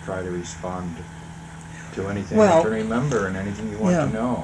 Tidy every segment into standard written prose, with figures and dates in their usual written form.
try to respond to anything Well, you can remember and anything you want yeah. to know.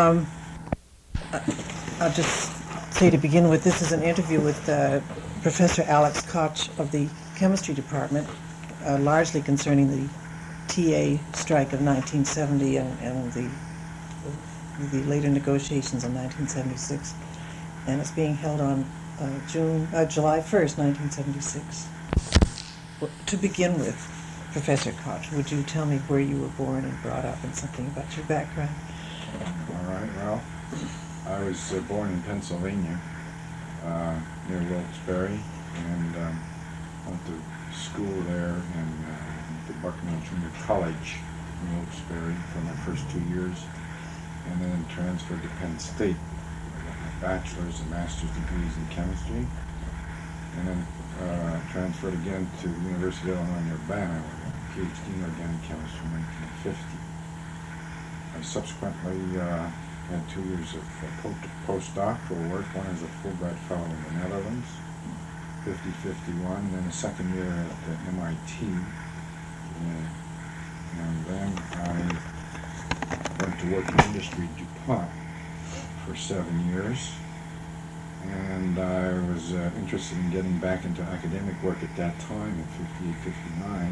I'll just say to begin with, this is an interview with Professor Alex Koch of the Chemistry Department, largely concerning the TA strike of 1970 and the later negotiations in 1976. And it's being held on July 1st, 1976. Well, to begin with, Professor Koch, would you tell me where you were born and brought up and something about your background? All right, well, I was born in Pennsylvania, near Wilkes-Barre, and went to school there in the Bucknell Junior College in Wilkes-Barre for my first 2 years, and then transferred to Penn State. I got my bachelor's and master's degrees in chemistry, and then transferred again to the University of Illinois Urbana, where I got a PhD in organic chemistry in 1950. I subsequently had 2 years of postdoctoral work, one as a Fulbright Fellow in the Netherlands, 50-51, and then a second year at MIT. And then I went to work in industry at DuPont for 7 years. And I was interested in getting back into academic work at that time in 58-59.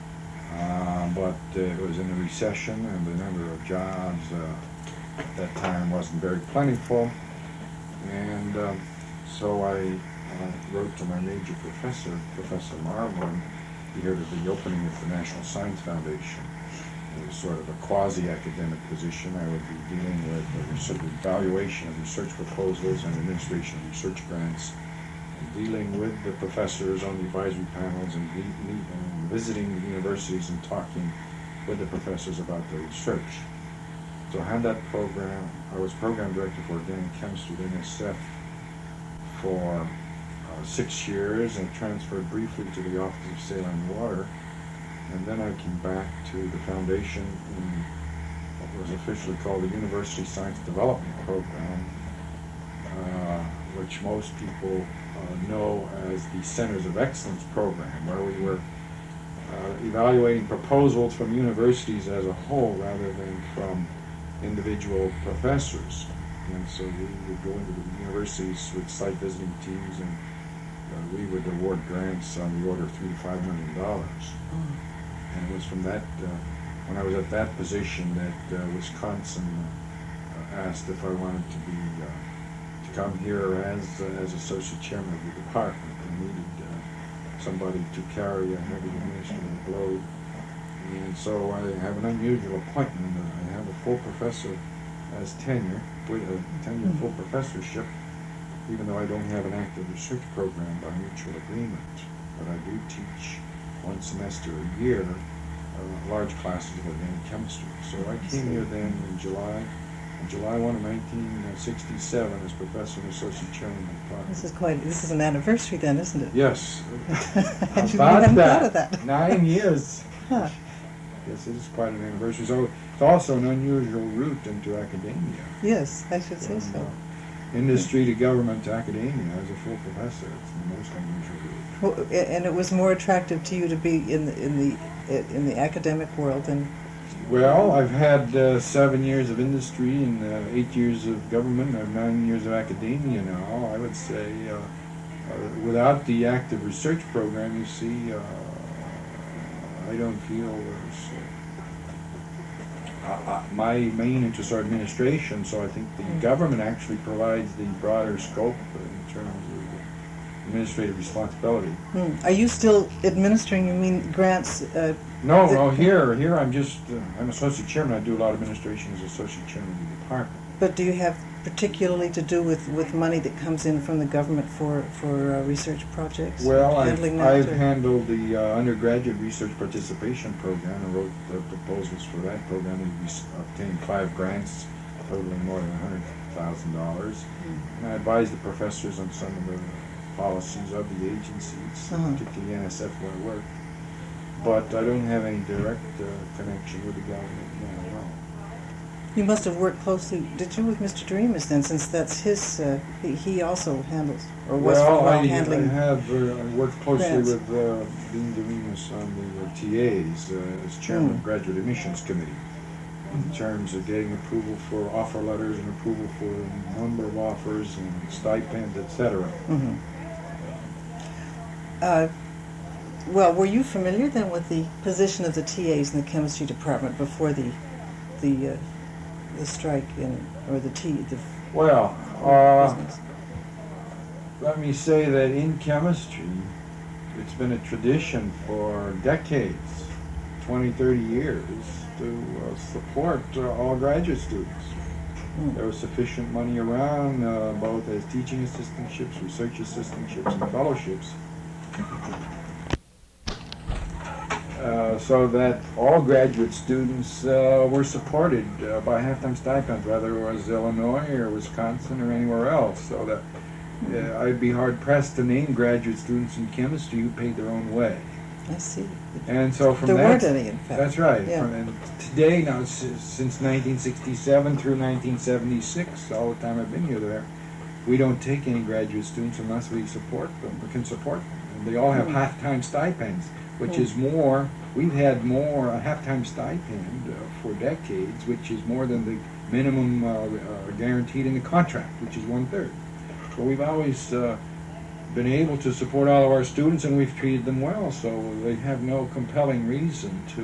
But it was in a recession, and the number of jobs at that time wasn't very plentiful. And so I wrote to my major professor, Professor Marlowe, and he heard of the opening of the National Science Foundation. It was sort of a quasi-academic position. I would be dealing with the evaluation of research proposals and administration of research grants, and dealing with the professors on the advisory panels, and visiting the universities and talking with the professors about their research. So I had that program. I was program director for organic chemistry at NSF for 6 years, and transferred briefly to the Office of Saline Water. And then I came back to the foundation in what was officially called the University Science Development Program, which most people know as the Centers of Excellence Program, where we were evaluating proposals from universities as a whole rather than from individual professors. And so we would go into the universities with site visiting teams, and we would award grants on the order of $3 to $5 million. And it was from that, when I was at that position, that Wisconsin asked if I wanted to come here as associate chairman of the department. They needed somebody to carry a heavy administrative load. And so I have an unusual appointment. I have a full professor as tenure, with a tenure full professorship, even though I don't have an active research program by mutual agreement. But I do teach 1 semester a year, large classes of organic chemistry. So I came here then in July 1 of 1967 as professor and associate chairman of the department. This is an anniversary then, isn't it? Yes. I hadn't thought of that. 9 years. Huh. Yes, it is quite an anniversary. So it's also an unusual route into academia. Yes, I should say so. Industry to government to academia as a full professor. It's the most unusual route. Well, and it was more attractive to you to be in the academic world than. Well, I've had 7 years of industry and 8 years of government. I have 9 years of academia now. I would say, without the active research program, you see, I don't feel my main interests are administration, so I think the government actually provides the broader scope in terms of administrative responsibility. Are you still administering, you mean grants? No, here I'm associate chairman. I do a lot of administration as associate chairman of the department. But do you have particularly to do with money that comes in from the government for research projects? Well, I've handled the undergraduate research participation program and wrote the proposals for that program. We obtained 5 grants totaling more than $100,000. And I advised the professors on some of the policies of the agencies, particularly NSF where I work. But I don't have any direct connection with the government now. You must have worked closely, did you, with Mr. Doremus then, since that's his, he also handles, or was Well, I handling. have worked closely grants. with Dean Doremus on the TAs as chairman of Graduate Admissions Committee in terms of getting approval for offer letters and approval for number of offers and stipends, etc. Mhm. Well, were you familiar then with the position of the TAs in the chemistry department before the strike or the Well, business? let me say that in chemistry, it's been a tradition for decades, 20, 30 years, to support all graduate students. There was sufficient money around, both as teaching assistantships, research assistantships, and fellowships, so that all graduate students were supported by half-time stipends, whether it was Illinois or Wisconsin or anywhere else. So that I'd be hard-pressed to name graduate students in chemistry who paid their own way. I see. And so from There that, weren't any, in fact. that's right. Yeah. And today, now since 1967 through 1976, all the time I've been here, we don't take any graduate students unless we support them, or can support them. And they all have half-time stipends, which is more. We've had more a half-time stipend for decades, which is more than the minimum guaranteed in the contract, which is 1/3. So we've always been able to support all of our students, and we've treated them well. So they have no compelling reason to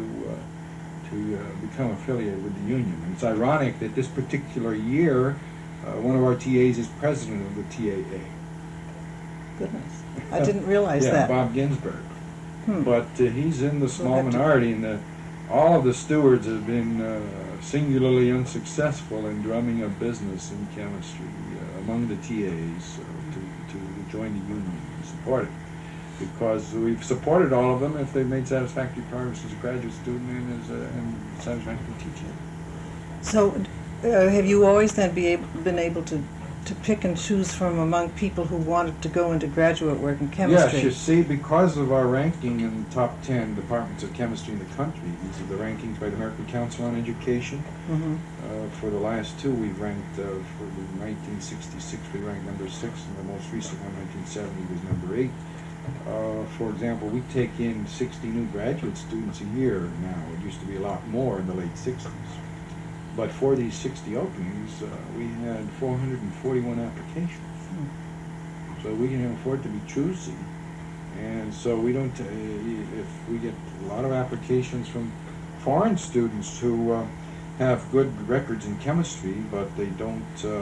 become affiliated with the union. And it's ironic that this particular year, one of our TAs is president of the TAA. Goodness. I didn't realize Yeah, that. Bob Ginsberg. Hmm. But he's in the small have to- minority, and all of the stewards have been singularly unsuccessful in drumming up business in chemistry among the TAs to join the union and support it. Because we've supported all of them if they've made satisfactory progress as a graduate student and as and satisfactory teaching. So, have you always then been able to pick and choose from among people who wanted to go into graduate work in chemistry? Yes, you see, because of our ranking in the top 10 departments of chemistry in the country, these are the rankings by the American Council on Education. Mm-hmm. For the last two, we've ranked, for the 1966, we ranked number 6, and the most recent one, 1970, was number 8. For example, we take in 60 new graduate students a year now. It used to be a lot more in the late 60s. But for these 60 openings, we had 441 applications. So we can afford to be choosy. And so we don't, if we get a lot of applications from foreign students who have good records in chemistry, but they don't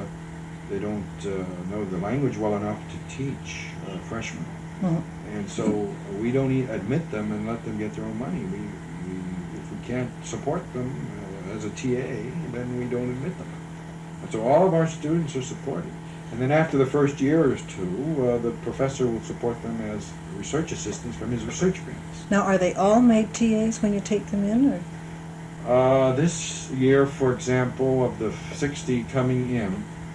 know the language well enough to teach freshmen. Mm-hmm. And so we don't admit them and let them get their own money. If we can't support them as a TA, then we don't admit them. And so all of our students are supported. And then after the first year or two, the professor will support them as research assistants from his research grants. Now, are they all made TAs when you take them in, or? This year, for example, of the 60 coming in,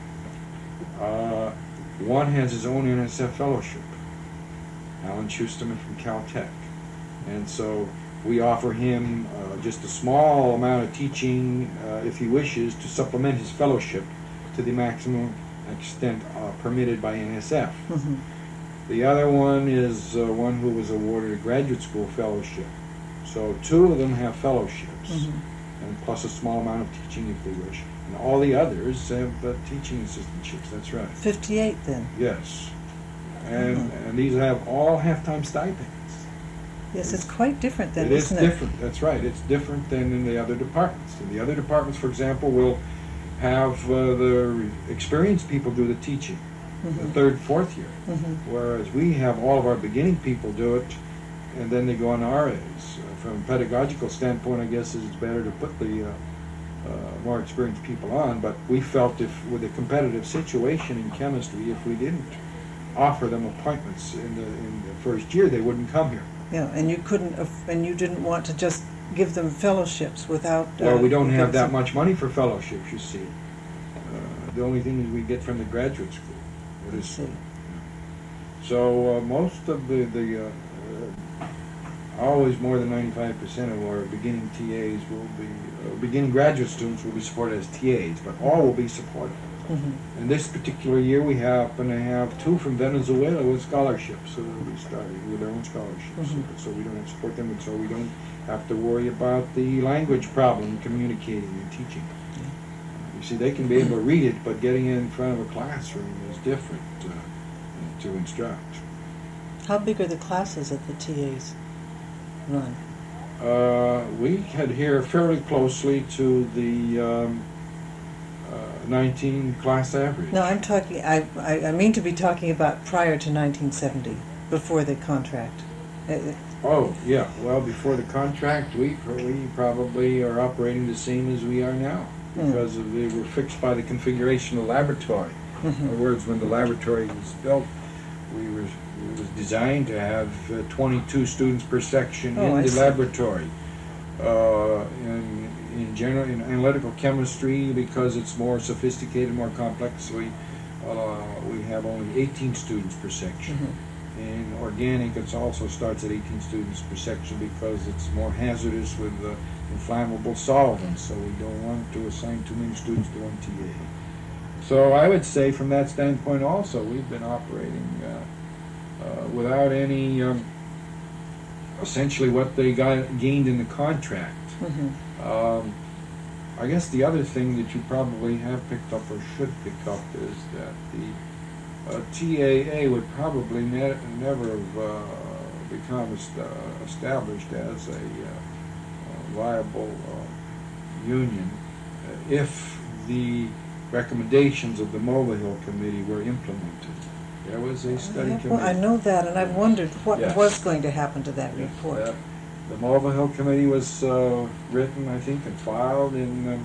one has his own NSF fellowship, Alan Schusterman from Caltech. And so we offer him just a small amount of teaching, if he wishes, to supplement his fellowship to the maximum extent permitted by NSF. Mm-hmm. The other one is one who was awarded a graduate school fellowship. So two of them have fellowships, and plus a small amount of teaching if they wish. And all the others have teaching assistantships, that's right. 58 then? Yes. And these have all half-time stipends. Yes, it's quite different then, It is isn't it? different, that's right. It's different than in the other departments. In the other departments, for example, will have the experienced people do the teaching, the third, fourth year. Whereas we have all of our beginning people do it, and then they go on RAs. From a pedagogical standpoint, I guess it's better to put the more experienced people on, but we felt if, with a competitive situation in chemistry, if we didn't offer them appointments in the first year, they wouldn't come here. Yeah, and you couldn't, and you didn't want to just give them fellowships without... Well, we don't have that much money for fellowships, you see. The only thing is we get from the graduate school. It is, so most of always more than 95% of our beginning TAs will be, beginning graduate students will be supported as TAs, but all will be supported. Mm-hmm. And this particular year we happen to have 2 from Venezuela with scholarships, so they'll be starting with their own scholarships. Mm-hmm. So we don't have to support them, and so we don't have to worry about the language problem, communicating and teaching. You see, they can be able to read it, but getting in front of a classroom is different to instruct. How big are the classes that the TAs run? We adhere fairly closely to the 19 class average. No, I'm talking, I mean to be talking about prior to 1970, before the contract. Oh, yeah. Well, before the contract, we probably are operating the same as we are now, because they were fixed by the configuration of the laboratory. In other words, when the laboratory was built, it was designed to have 22 students per section in the laboratory. In general, in analytical chemistry, because it's more sophisticated, more complex, we have only 18 students per section. In organic, it also starts at 18 students per section because it's more hazardous with inflammable solvents, so we don't want to assign too many students to one TA. So I would say from that standpoint also, we've been operating without any, essentially what they gained in the contract. I guess the other thing that you probably have picked up or should pick up is that the TAA would probably never have become established as a viable union if the recommendations of the Mulvihill Committee were implemented. There was a study committee. Well, I know that, and I've wondered what was going to happen to that report. The Mulvihill Committee was written, I think, and filed in,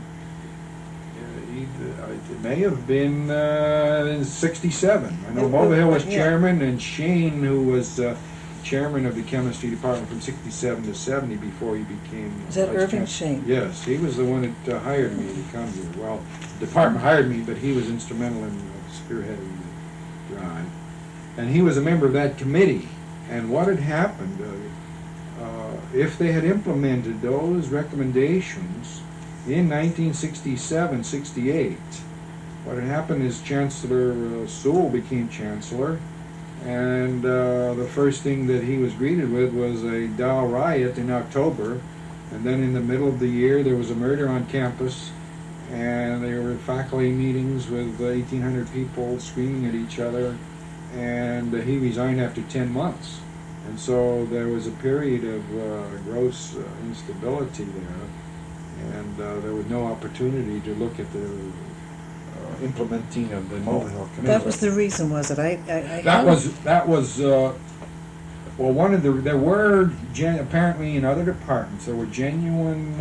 it may have been in '67. I know Mulvihill was chairman, and Shane, who was chairman of the chemistry department from '67 to '70 before he became Is that Irving Shane? Yes, he was the one that hired me to come here. Well, the department hired me, but he was instrumental in spearheading the drive. And he was a member of that committee. And what had happened, if they had implemented those recommendations in 1967-68, what had happened is Chancellor Sewell became Chancellor, and the first thing that he was greeted with was a Dow riot in October, and then in the middle of the year there was a murder on campus, and there were faculty meetings with 1,800 people screaming at each other, and he resigned after 10 months. And so there was a period of gross instability there, and there was no opportunity to look at the implementing of the Mulvihill Committee. That was the reason, was it? That was well, one of the, there were apparently in other departments there were genuine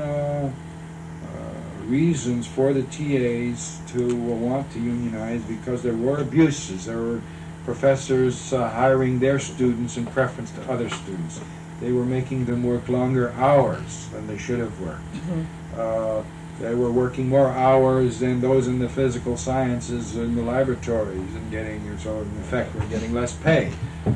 reasons for the TAs to want to unionize, because there were abuses. There were professors hiring their students in preference to other students. They were making them work longer hours than they should have worked. They were working more hours than those in the physical sciences in the laboratories, and getting, so in effect, we're getting less pay.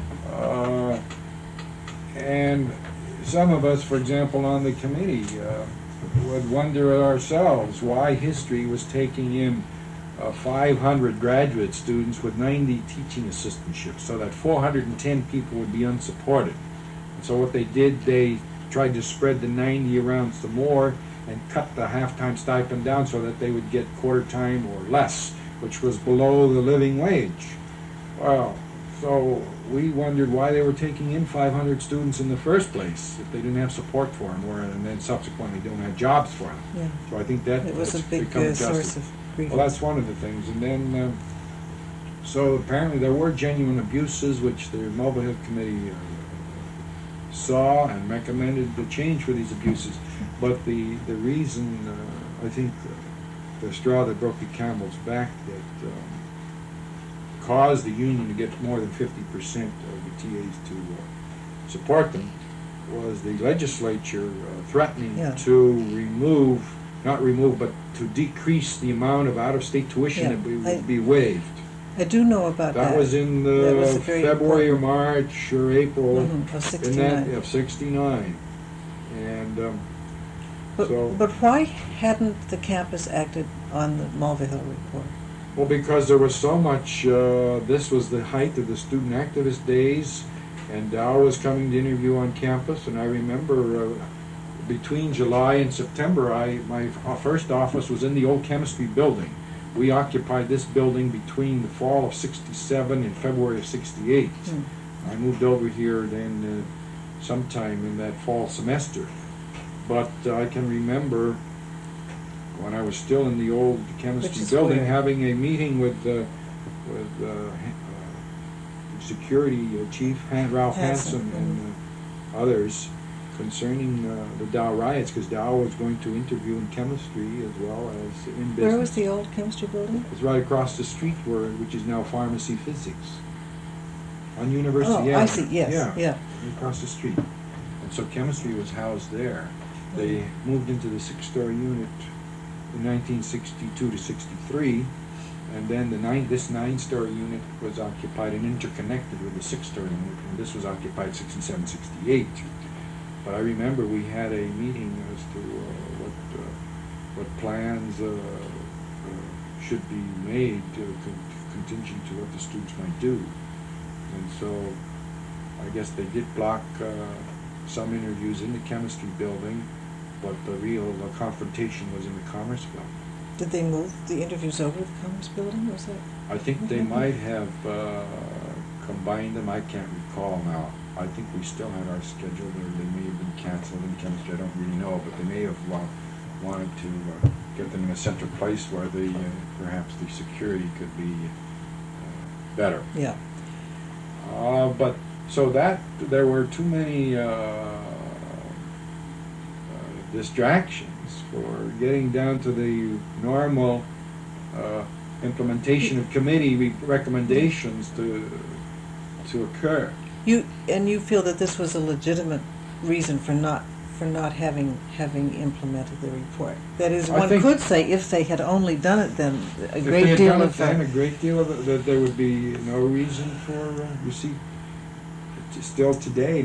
And some of us, for example, on the committee, would wonder ourselves why history was taking in 500 graduate students with 90 teaching assistantships, so that 410 people would be unsupported. And so what they did, they tried to spread the 90 around some more and cut the half-time stipend down so that they would get quarter-time or less, which was below the living wage. Well, so we wondered why they were taking in 500 students in the first place if they didn't have support for them, and then subsequently don't have jobs for them. Yeah. So I think that it was a big source of grievance. Well, that's one of the things. And then, so apparently there were genuine abuses, which the Mulvihill Committee saw and recommended the change for these abuses. But the reason, I think, the straw that broke the camel's back that caused the union to get more than 50% of the TAs to support them was the legislature threatening to not remove, but to decrease the amount of out-of-state tuition that would be waived. I do know about that. That was in That was a very February or important- March or April Of in 69. that of '69, and But, so but why hadn't the campus acted on the Mulvihill report? well, because there was so much. This was the height of the student activist days, and Dow was coming to interview on campus, and I remember. Between July and September, my first office was in the old chemistry building. We occupied this building between the fall of '67 and February of '68. I moved over here then sometime in that fall semester. But I can remember when I was still in the old chemistry building having a meeting with security chief Ralph Hansen and others concerning the Dow riots, because Dow was going to interview in chemistry as well as in business. Where was the old chemistry building? It's right across the street, which is now Pharmacy Physics on University Avenue. Oh, I see. Yes. Yeah. Across the street. And so chemistry was housed there. They moved into the 6-story unit in 1962 to 63, and then this 9-story unit was occupied and interconnected with the 6-story unit, and this was occupied 67, 68. But I remember we had a meeting as to what plans should be made contingent to what the students might do. And so I guess they did block some interviews in the chemistry building, but the real confrontation was in the Commerce building. Did they move the interviews over to the Commerce building? Was that? I think they might have combined them. I can't recall now. I think we still had our schedule, or they may have been canceled in chemistry. I don't really know, but they may have wanted to get them in a central place where perhaps the security could be better. Yeah. But so that there were too many distractions for getting down to the normal implementation of committee recommendations to occur. You feel that this was a legitimate reason for not having implemented the report. That is, one could say if they had only done it, then a great deal of that there would be no reason for. You see, still today,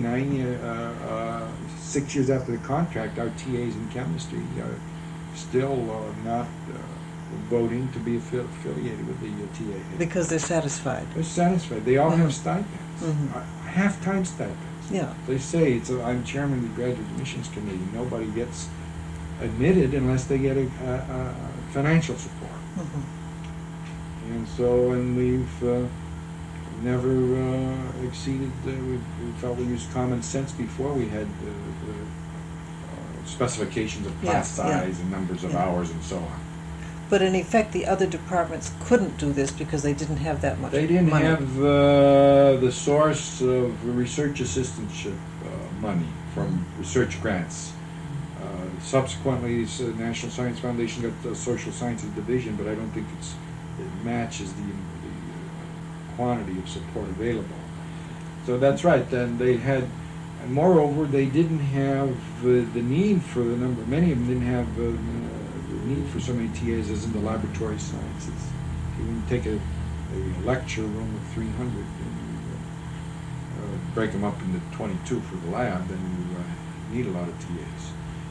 6 years after the contract, our TAs in chemistry are still not voting to be affiliated with the TA. Because they're satisfied. They're satisfied. They all have stipends, Mm-hmm. half-time stipends. Yeah. They say I'm chairman of the Graduate Admissions Committee. Nobody gets admitted unless they get a financial support. Mm-hmm. And so, and we've never exceeded. We felt we used common sense before we had specifications of class size and numbers of hours and so on. But in effect, the other departments couldn't do this because they didn't have that much money. They didn't have the source of research assistantship money from research grants. Subsequently, the National Science Foundation got the Social Sciences Division, but I don't think it matches the quantity of support available. So that's right. Then they had, and moreover, they didn't have the need for the number. Many of them didn't have the need for so many TAs as in the laboratory sciences. If you take a lecture room of 300 and you break them up into 22 for the lab, then you need a lot of TAs.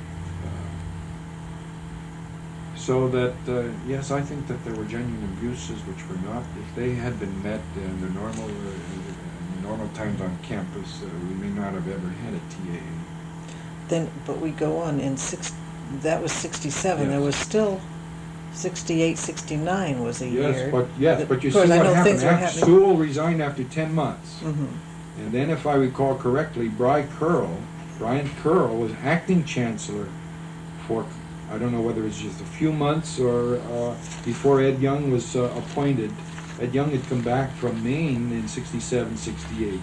So that, yes, I think that there were genuine abuses which were not, if they had been met in the normal times on campus, we may not have ever had a TA. Then, but we go on that was 67. Yes. There was still 68, 69 was a year. But you see what happened. Things were happening. Sewell resigned after 10 months. Mm-hmm. And then, if I recall correctly, Brian Curl was acting chancellor for, I don't know whether it's just a few months or before Ed Young was appointed. Ed Young had come back from Maine in 67, 68.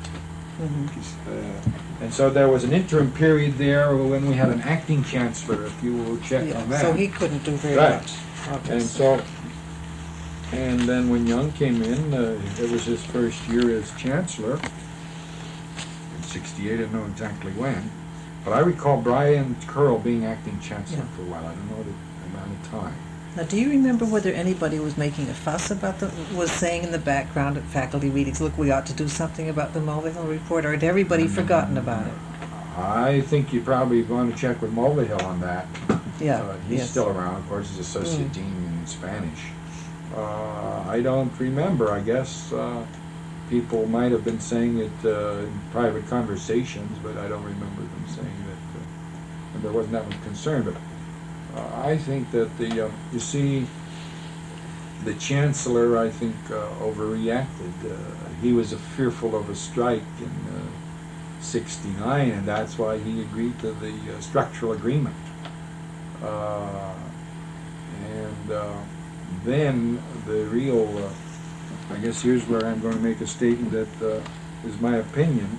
Mm-hmm. And so there was an interim period there when we had an acting chancellor, if you will check on that. So he couldn't do very much. Obviously. And then when Young came in, it was his first year as chancellor. In 68, I don't know exactly when. But I recall Brian Curl being acting chancellor for a while. I don't know the amount of time. Now, do you remember whether anybody was making a fuss about was saying in the background at faculty meetings, look, we ought to do something about the Mulvihill report, or had everybody forgotten about it? I think you probably want to check with Mulvihill on that. Yeah. He's yes. still around, of course, he's Associate Dean in Spanish. I don't remember, I guess. People might have been saying it in private conversations, but I don't remember them saying that and there wasn't that much concern. But I think that you see, the Chancellor, I think, overreacted. He was fearful of a strike in '69, and that's why he agreed to the structural agreement. Then the real, I guess here's where I'm going to make a statement that is my opinion.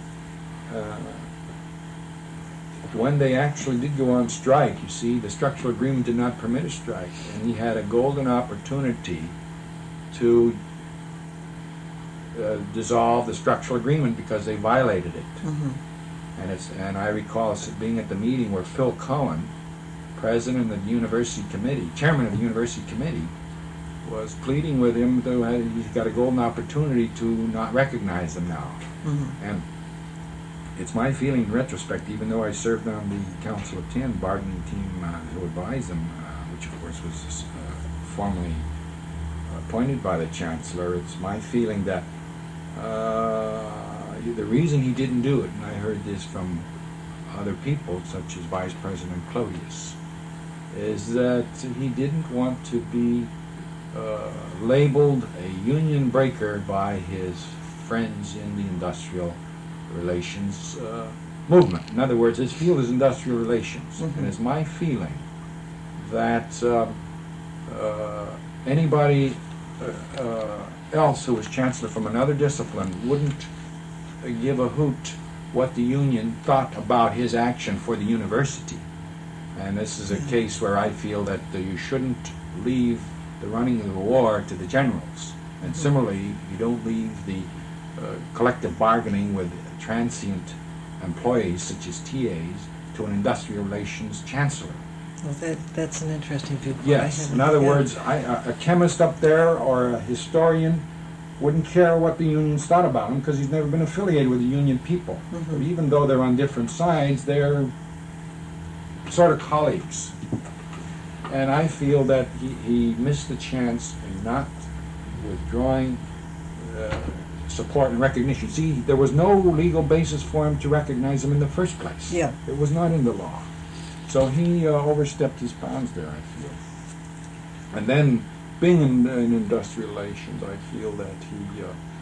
When they actually did go on strike, you see, the structural agreement did not permit a strike, and he had a golden opportunity to dissolve the structural agreement because they violated it. Mm-hmm. And I recall being at the meeting where Phil Cohen, president of the university committee, chairman of the university committee, was pleading with him that he's got a golden opportunity to not recognize them now. Mm-hmm. And it's my feeling in retrospect, even though I served on the Council of 10 bargaining team who advised them, which of course was formally appointed by the Chancellor, it's my feeling that the reason he didn't do it, and I heard this from other people, such as Vice President Clodius, is that he didn't want to be labeled a union breaker by his friends in the industrial relations movement. In other words, his field is industrial relations. Mm-hmm. And it's my feeling that anybody else who was chancellor from another discipline wouldn't give a hoot what the union thought about his action for the university. And this is a case where I feel that you shouldn't leave the running of the war to the generals. And similarly, you don't leave the collective bargaining with transient employees, such as TAs, to an industrial relations chancellor. Well, that's an interesting viewpoint. Yes, in other words, a chemist up there or a historian wouldn't care what the unions thought about him because he's never been affiliated with the union people. Mm-hmm. But even though they're on different sides, they're sort of colleagues. And I feel that he missed the chance in not withdrawing support and recognition. See, there was no legal basis for him to recognize him in the first place. Yeah. It was not in the law. So he overstepped his bounds there, I feel. And then, being in industrial relations, I feel that he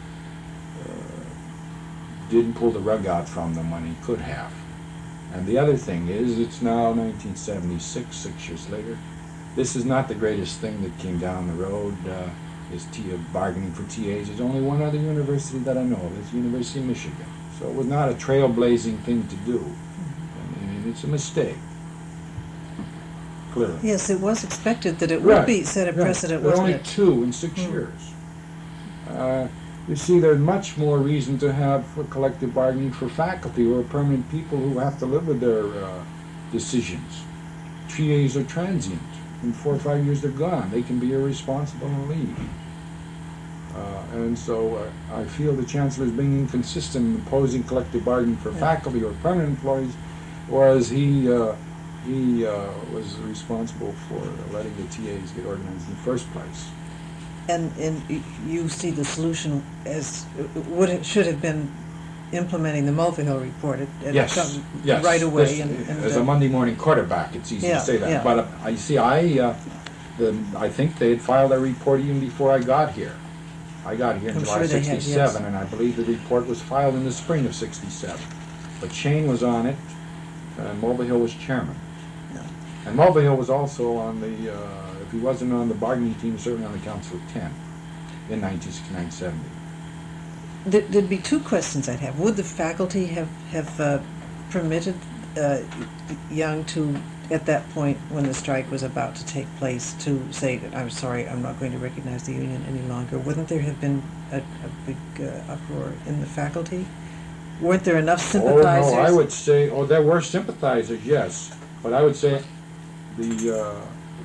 didn't pull the rug out from them when he could have. And the other thing is, it's now 1976, 6 years later. This is not the greatest thing that came down the road, is bargaining for TAs. There's only one other university that I know of, it's the University of Michigan. So it was not a trailblazing thing to do. And it's a mistake. Clearly. Yes, it was expected that it would be set a precedent, wasn't it? There are only 2 in 6 years. You see, there's much more reason to have collective bargaining for faculty or permanent people who have to live with their decisions. TAs are transient. In 4 or 5 years, they're gone. They can be irresponsible and leave. And so I feel the Chancellor is being inconsistent in imposing collective bargaining for faculty or permanent employees, whereas he was responsible for letting the TAs get organized in the first place. And you see the solution as should have been implementing the Mulvihill report Yes. right away. This, as a Monday morning quarterback, it's easy to say that. Yeah. But I think they had filed their report even before I got here. I got here in July '67, and I believe the report was filed in the spring of '67. But Shane was on it, and Mulvihill was chairman. Yeah. And Mulvihill was also on the, if he wasn't on the bargaining team, certainly on the Council of 10 in 1969-70. There'd be 2 questions I'd have. Would the faculty have permitted Young to, at that point when the strike was about to take place, to say that, I'm sorry, I'm not going to recognize the union any longer? Wouldn't there have been a big uproar in the faculty? Weren't there enough sympathizers? Oh, no, I would say, there were sympathizers, yes. But I would say the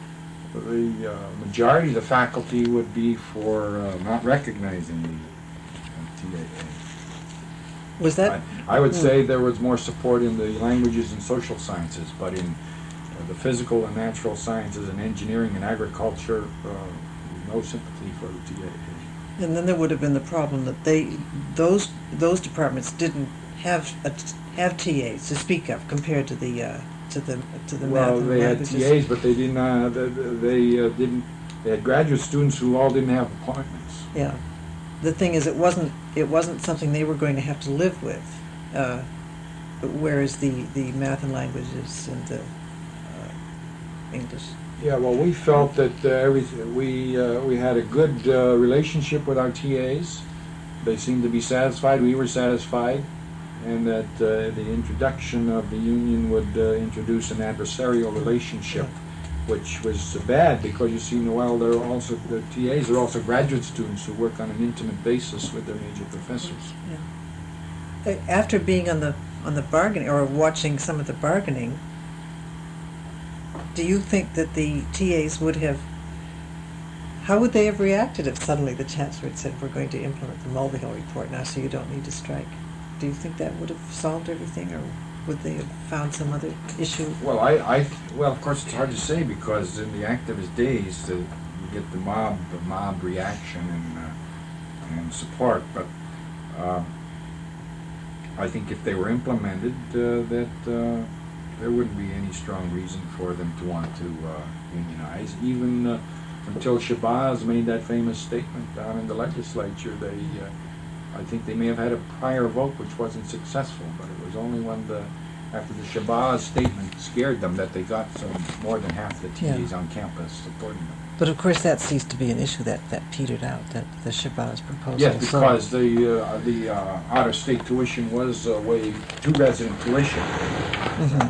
the majority of the faculty would be for not recognizing the TAA. Was that? I would say there was more support in the languages and social sciences, but in the physical and natural sciences and engineering and agriculture, no sympathy for the TAA. And then there would have been the problem that those departments didn't have TAs to speak of compared to the math Well, and they had languages. TAs, but they didn't. They had graduate students who all didn't have appointments. Yeah. The thing is, it wasn't something they were going to have to live with, whereas the math and languages and the English. Yeah, well, we felt that we had a good relationship with our TAs. They seemed to be satisfied. We were satisfied, and that the introduction of the union would introduce an adversarial relationship, which was bad because you see, Noel, the TAs are also graduate students who work on an intimate basis with their major professors. Yeah. After being on the bargaining or watching some of the bargaining, do you think that the TAs would have? How would they have reacted if suddenly the chancellor had said, "We're going to implement the Mulvihill report now, so you don't need to strike"? Do you think that would have solved everything, or would they have found some other issue? Well, well, of course, it's hard to say because in the activist days, you get the mob reaction and support. But I think if they were implemented, there wouldn't be any strong reason for them to want to unionize, even until Shabazz made that famous statement down in the legislature. I think they may have had a prior vote which wasn't successful, but it was only when after the Shabazz statement scared them that they got more than half the TAs on campus supporting them. But of course that ceased to be an issue, that petered out, that the Shabazz proposal. Yes, because the out-of-state tuition was waived to resident tuition. Mm-hmm.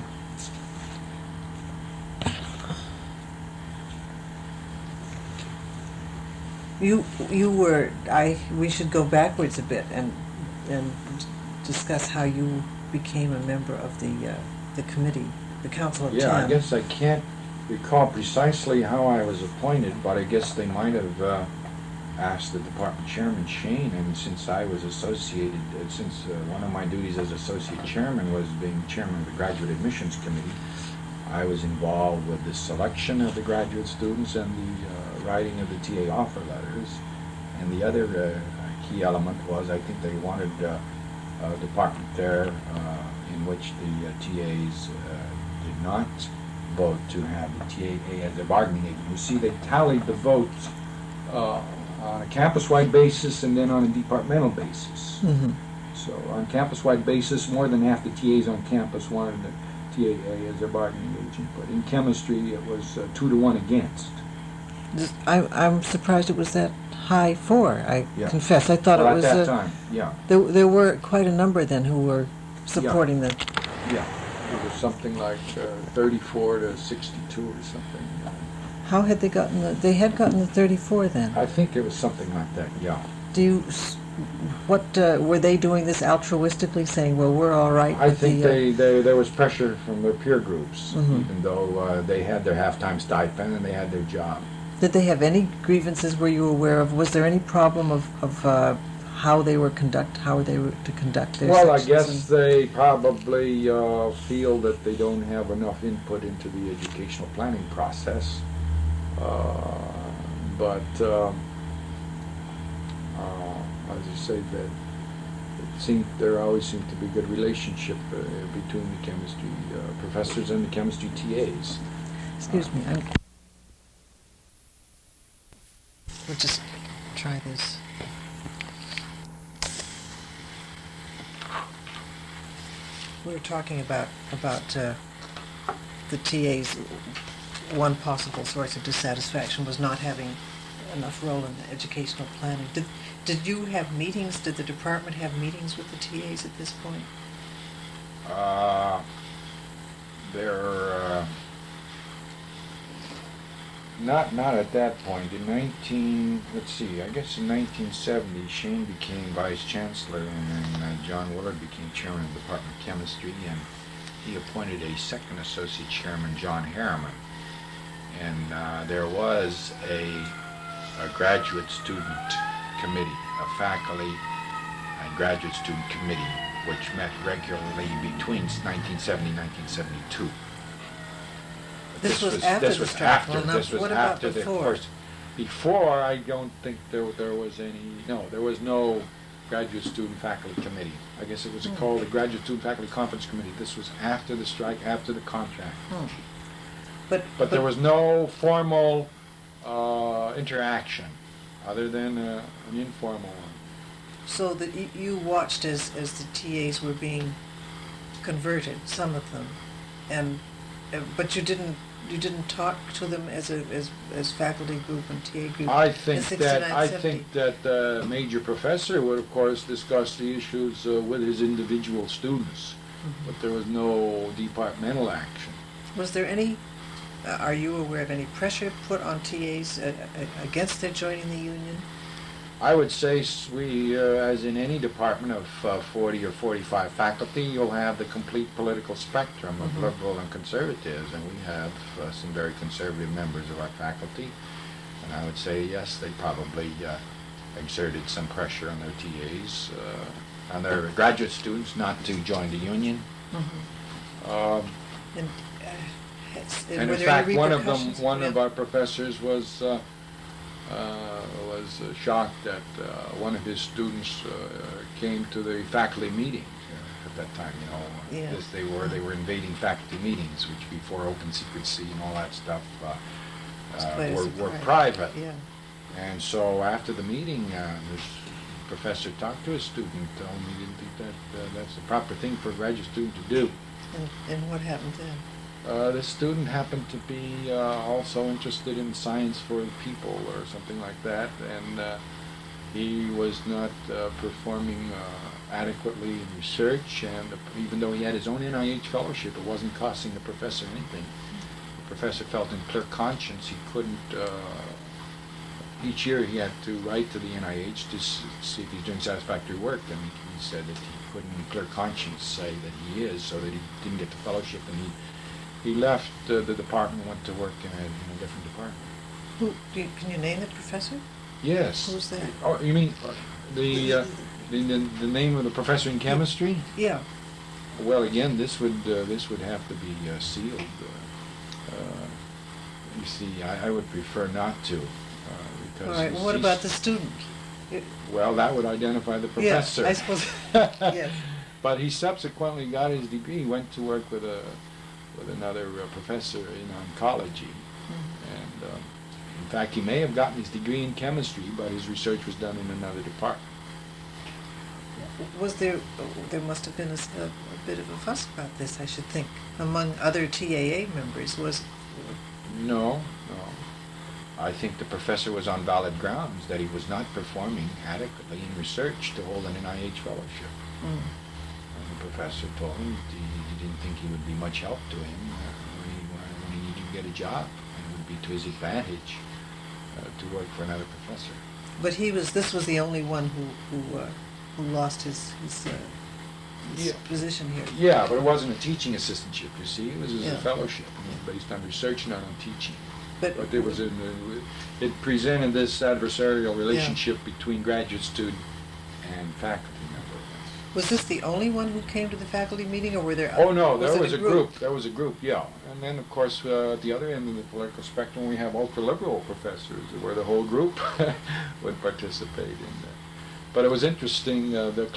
We should go backwards a bit and discuss how you became a member of the committee, the Council of 10. Yeah, I guess I can't recall precisely how I was appointed, but I guess they might have asked the department chairman, Shane, and since I was associated, since one of my duties as associate chairman was being chairman of the graduate admissions committee, I was involved with the selection of the graduate students and the writing of the TA offer letters. And the other key element was I think they wanted a department there in which the TAs did not vote to have the TAA as their bargaining agent. You see, they tallied the votes on a campus-wide basis and then on a departmental basis. Mm-hmm. So on campus-wide basis, more than half the TAs on campus wanted the TAA as their bargaining agent, but in chemistry it was 2-to-1 against. I'm surprised it was that high for. I Yeah. confess, I thought Well, it was. at that time, yeah, There were quite a number then who were supporting the. yeah, it was something like 34 to 62 or something. How had they gotten the? They had gotten the 34 then. I think it was something like that. Yeah. Do you? What were they doing this altruistically, saying, "Well, we're all right"? I with think the, there was pressure from their peer groups, Mhm. even though they had their half-time stipend and they had their job. Did they have any grievances? Were you aware of? Was there any problem of how they were to conduct their? Well, I sections guess they probably feel that they don't have enough input into the educational planning process. But as I say, that there always seemed to be a good relationship between the chemistry professors and the chemistry TAs. Excuse me. We'll just try this. We were talking about the TAs. One possible source of dissatisfaction was not having enough role in the educational planning. Did you have meetings? Did the department have meetings with the TAs at this point? They're not at that point. In 1970, Shane became vice chancellor, and then John Willard became chairman of the Department of Chemistry, and he appointed a second associate chairman, John Harriman. And there was a graduate student committee, a faculty and graduate student committee, which met regularly between 1970 and 1972. This was after the strike. Well, now, this was what about after before? Of course, before, I don't think there was any. No, there was no graduate student faculty committee. I guess it was called the Graduate Student Faculty Conference Committee. This was after the strike, after the contract. But there was no formal interaction, other than an informal one. So that you watched as the TAs were being converted, some of them, and but you didn't talk to them as faculty group and TA group. I think in that the major professor would, of course, discuss the issues with his individual students, but there was no departmental action. Was there any? Are you aware of any pressure put on TAs against their joining the union? I would say we, as in any department of 40 or 45 faculty, you'll have the complete political spectrum of liberal and conservatives, and we have some very conservative members of our faculty. And I would say, yes, they probably exerted some pressure on their TAs, on their graduate students not to join the union. And in fact, one of our professors was shocked that one of his students came to the faculty meeting at that time. You know, they were invading faculty meetings, which before open secrecy and all that stuff were private. Yeah. And so after the meeting, this professor talked to his student, told him he didn't think that that's the proper thing for a graduate student to do. And what happened then? The student happened to be also interested in science for the people or something like that, and he was not performing adequately in research, and even though he had his own NIH fellowship, it wasn't costing the professor anything. The professor felt in clear conscience he couldn't, each year he had to write to the NIH to see if he's doing satisfactory work, and he said that he couldn't in clear conscience say that he is, so that he didn't get the fellowship, and he left the department and went to work in a different department. Can you name the professor? Yes. Who's that? Oh, you mean the name of the professor in chemistry? Yeah. Well, again, this would have to be sealed. You see, I would prefer not to. Because all right. Well, what about the student? Well, that would identify the professor. Yeah, I suppose. Yes. But he subsequently got his degree. He went to work with another professor in oncology, and in fact he may have gotten his degree in chemistry, but his research was done in another department. Was there must have been a bit of a fuss about this, I should think, among other TAA members. No. I think the professor was on valid grounds that he was not performing adequately in research to hold an NIH fellowship. And the professor told him he didn't think he would be much help to him when he needed to get a job, and it would be to his advantage to work for another professor. But this was the only one who lost his position here. Yeah, but it wasn't a teaching assistantship, you see. It was a fellowship, based on research, not on teaching. But it presented this adversarial relationship between graduate student and faculty member. Was this the only one who came to the faculty meeting, or were there? Oh no, there was a group. There was a group, yeah. And then, of course, at the other end of the political spectrum, we have ultra-liberal professors, where the whole group would participate in that. But it was interesting.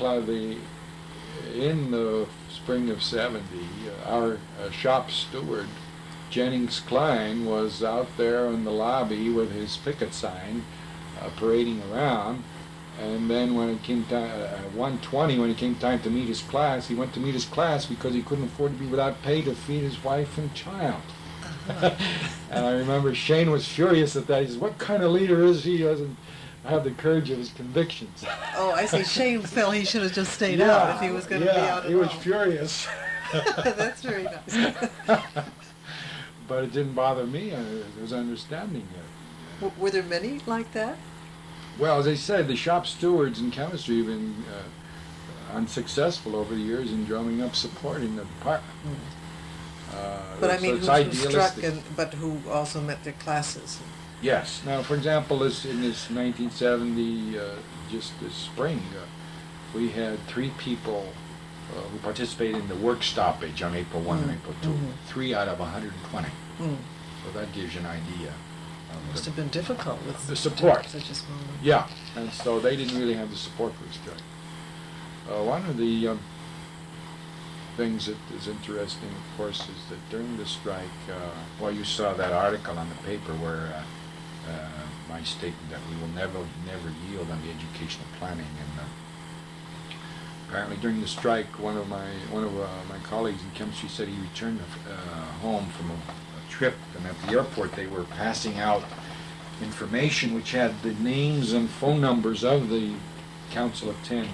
In the spring of '70, our shop steward, Jennings Klein, was out there in the lobby with his picket sign, parading around. And then when it came time, 1:20, when it came time to meet his class, he went to meet his class because he couldn't afford to be without pay to feed his wife and child. And I remember Shane was furious at that. He says, "What kind of leader is he? He doesn't have the courage of his convictions." Oh, I see. Shane felt he should have just stayed out if he was going to be out at all. He was furious. That's very nice. But it didn't bother me. There was understanding there. Were there many like that? Well, as I said, the shop stewards in chemistry have been unsuccessful over the years in drumming up support in the department. But I So mean, it's who struck, idealistic. but who also met their classes. Yes. Now, for example, in this 1970, just this spring, we had 3 people who participated in the work stoppage on April 1 and April 2. 3 out of 120. So that gives you an idea. Must have been difficult with the support. such a small number. Yeah, and so they didn't really have the support for the strike. One of the things that is interesting, of course, is that during the strike, well, you saw that article on the paper where my statement that we will never yield on the educational planning, and apparently during the strike, one of my colleagues in chemistry said he returned home from a trip, and at the airport they were passing out information which had the names and phone numbers of the Council of 10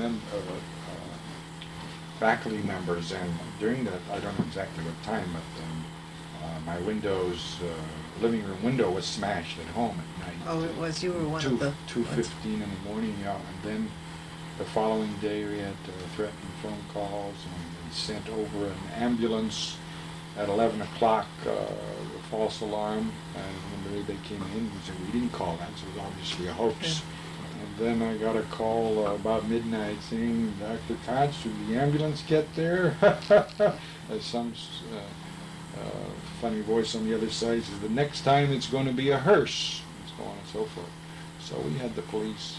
faculty members, and during that, I don't know exactly what time, but my living room window was smashed at home at night. Oh, it was. You were one of the 2:15 in the morning, yeah, and then the following day we had threatening phone calls, and we sent over an ambulance at 11 o'clock, a false alarm, and when they came in, we said we didn't call that, so it was obviously a hoax. Yeah. And then I got a call about midnight saying, Dr. Koch, did the ambulance get there? Some funny voice on the other side says, the next time it's going to be a hearse, and so on and so forth. So we had the police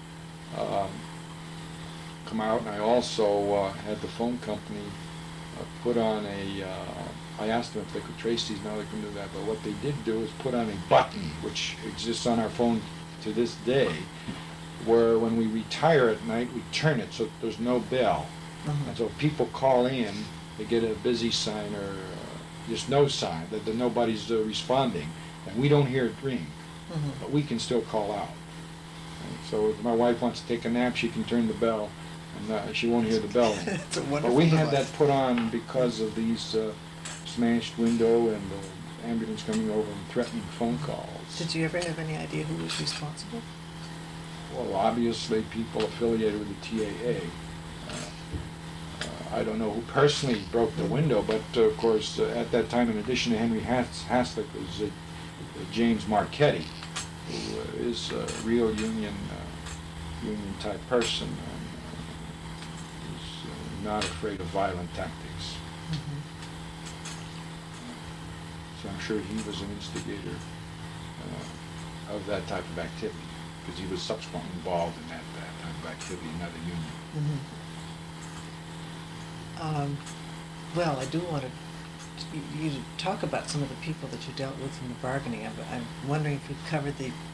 come out, and I also had the phone company put on I asked them if they could trace these, now they couldn't do that, but what they did do is put on a button, which exists on our phone to this day, where when we retire at night, we turn it so there's no bell. And so if people call in, they get a busy sign or just no sign, that nobody's responding, and we don't hear it ring, but we can still call out. And so if my wife wants to take a nap, she can turn the bell, and she won't hear the bell. It's a But wonderful we had device. that put on because of these smashed window and the ambulance coming over and threatening phone calls. Did you ever have any idea who was responsible? Well, obviously people affiliated with the TAA. I don't know who personally broke the window, but of course at that time, in addition to Henry Haslick, was James Marchetti, who is a real union type person, and is not afraid of violent tactics. So I'm sure he was an instigator of that type of activity, because he was subsequently involved in that type of activity in another union. Well, I do want you to talk about some of the people that you dealt with in the bargaining. I'm wondering if you covered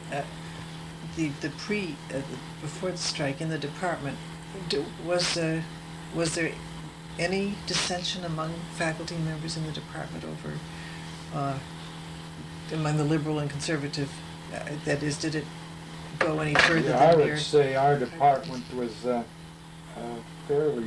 before the strike in the department. Was there any dissension among faculty members in the department over among the liberal and conservative? That is, did it go any further Yeah, I than would say our department was fairly,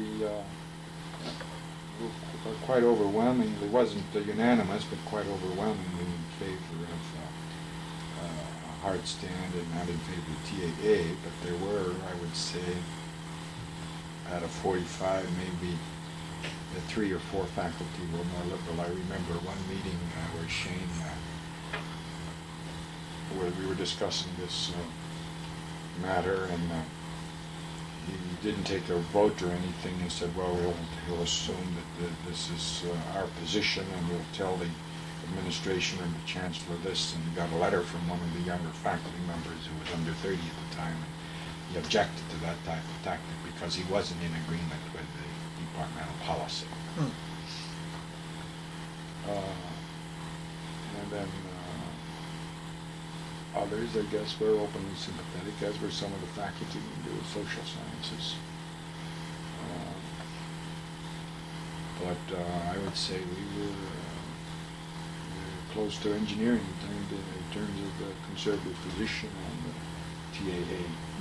quite overwhelmingly, wasn't unanimous, but quite overwhelmingly in favor of a hard stand and not in favor of TAA. But there were, I would say, out of 45, maybe 3 or 4 faculty were more liberal. I remember one meeting where Shane, where we were discussing this matter, and he didn't take a vote or anything, and said, well, he'll assume that this is our position, and we'll tell the administration and the chancellor this. And he got a letter from one of the younger faculty members who was under 30 at the time, and he objected to that type of tactic because he wasn't in agreement with the departmental policy. And then others, I guess, were openly sympathetic, as were some of the faculty in the social sciences. But I would say we were close to engineering in terms of the conservative position on the TAA.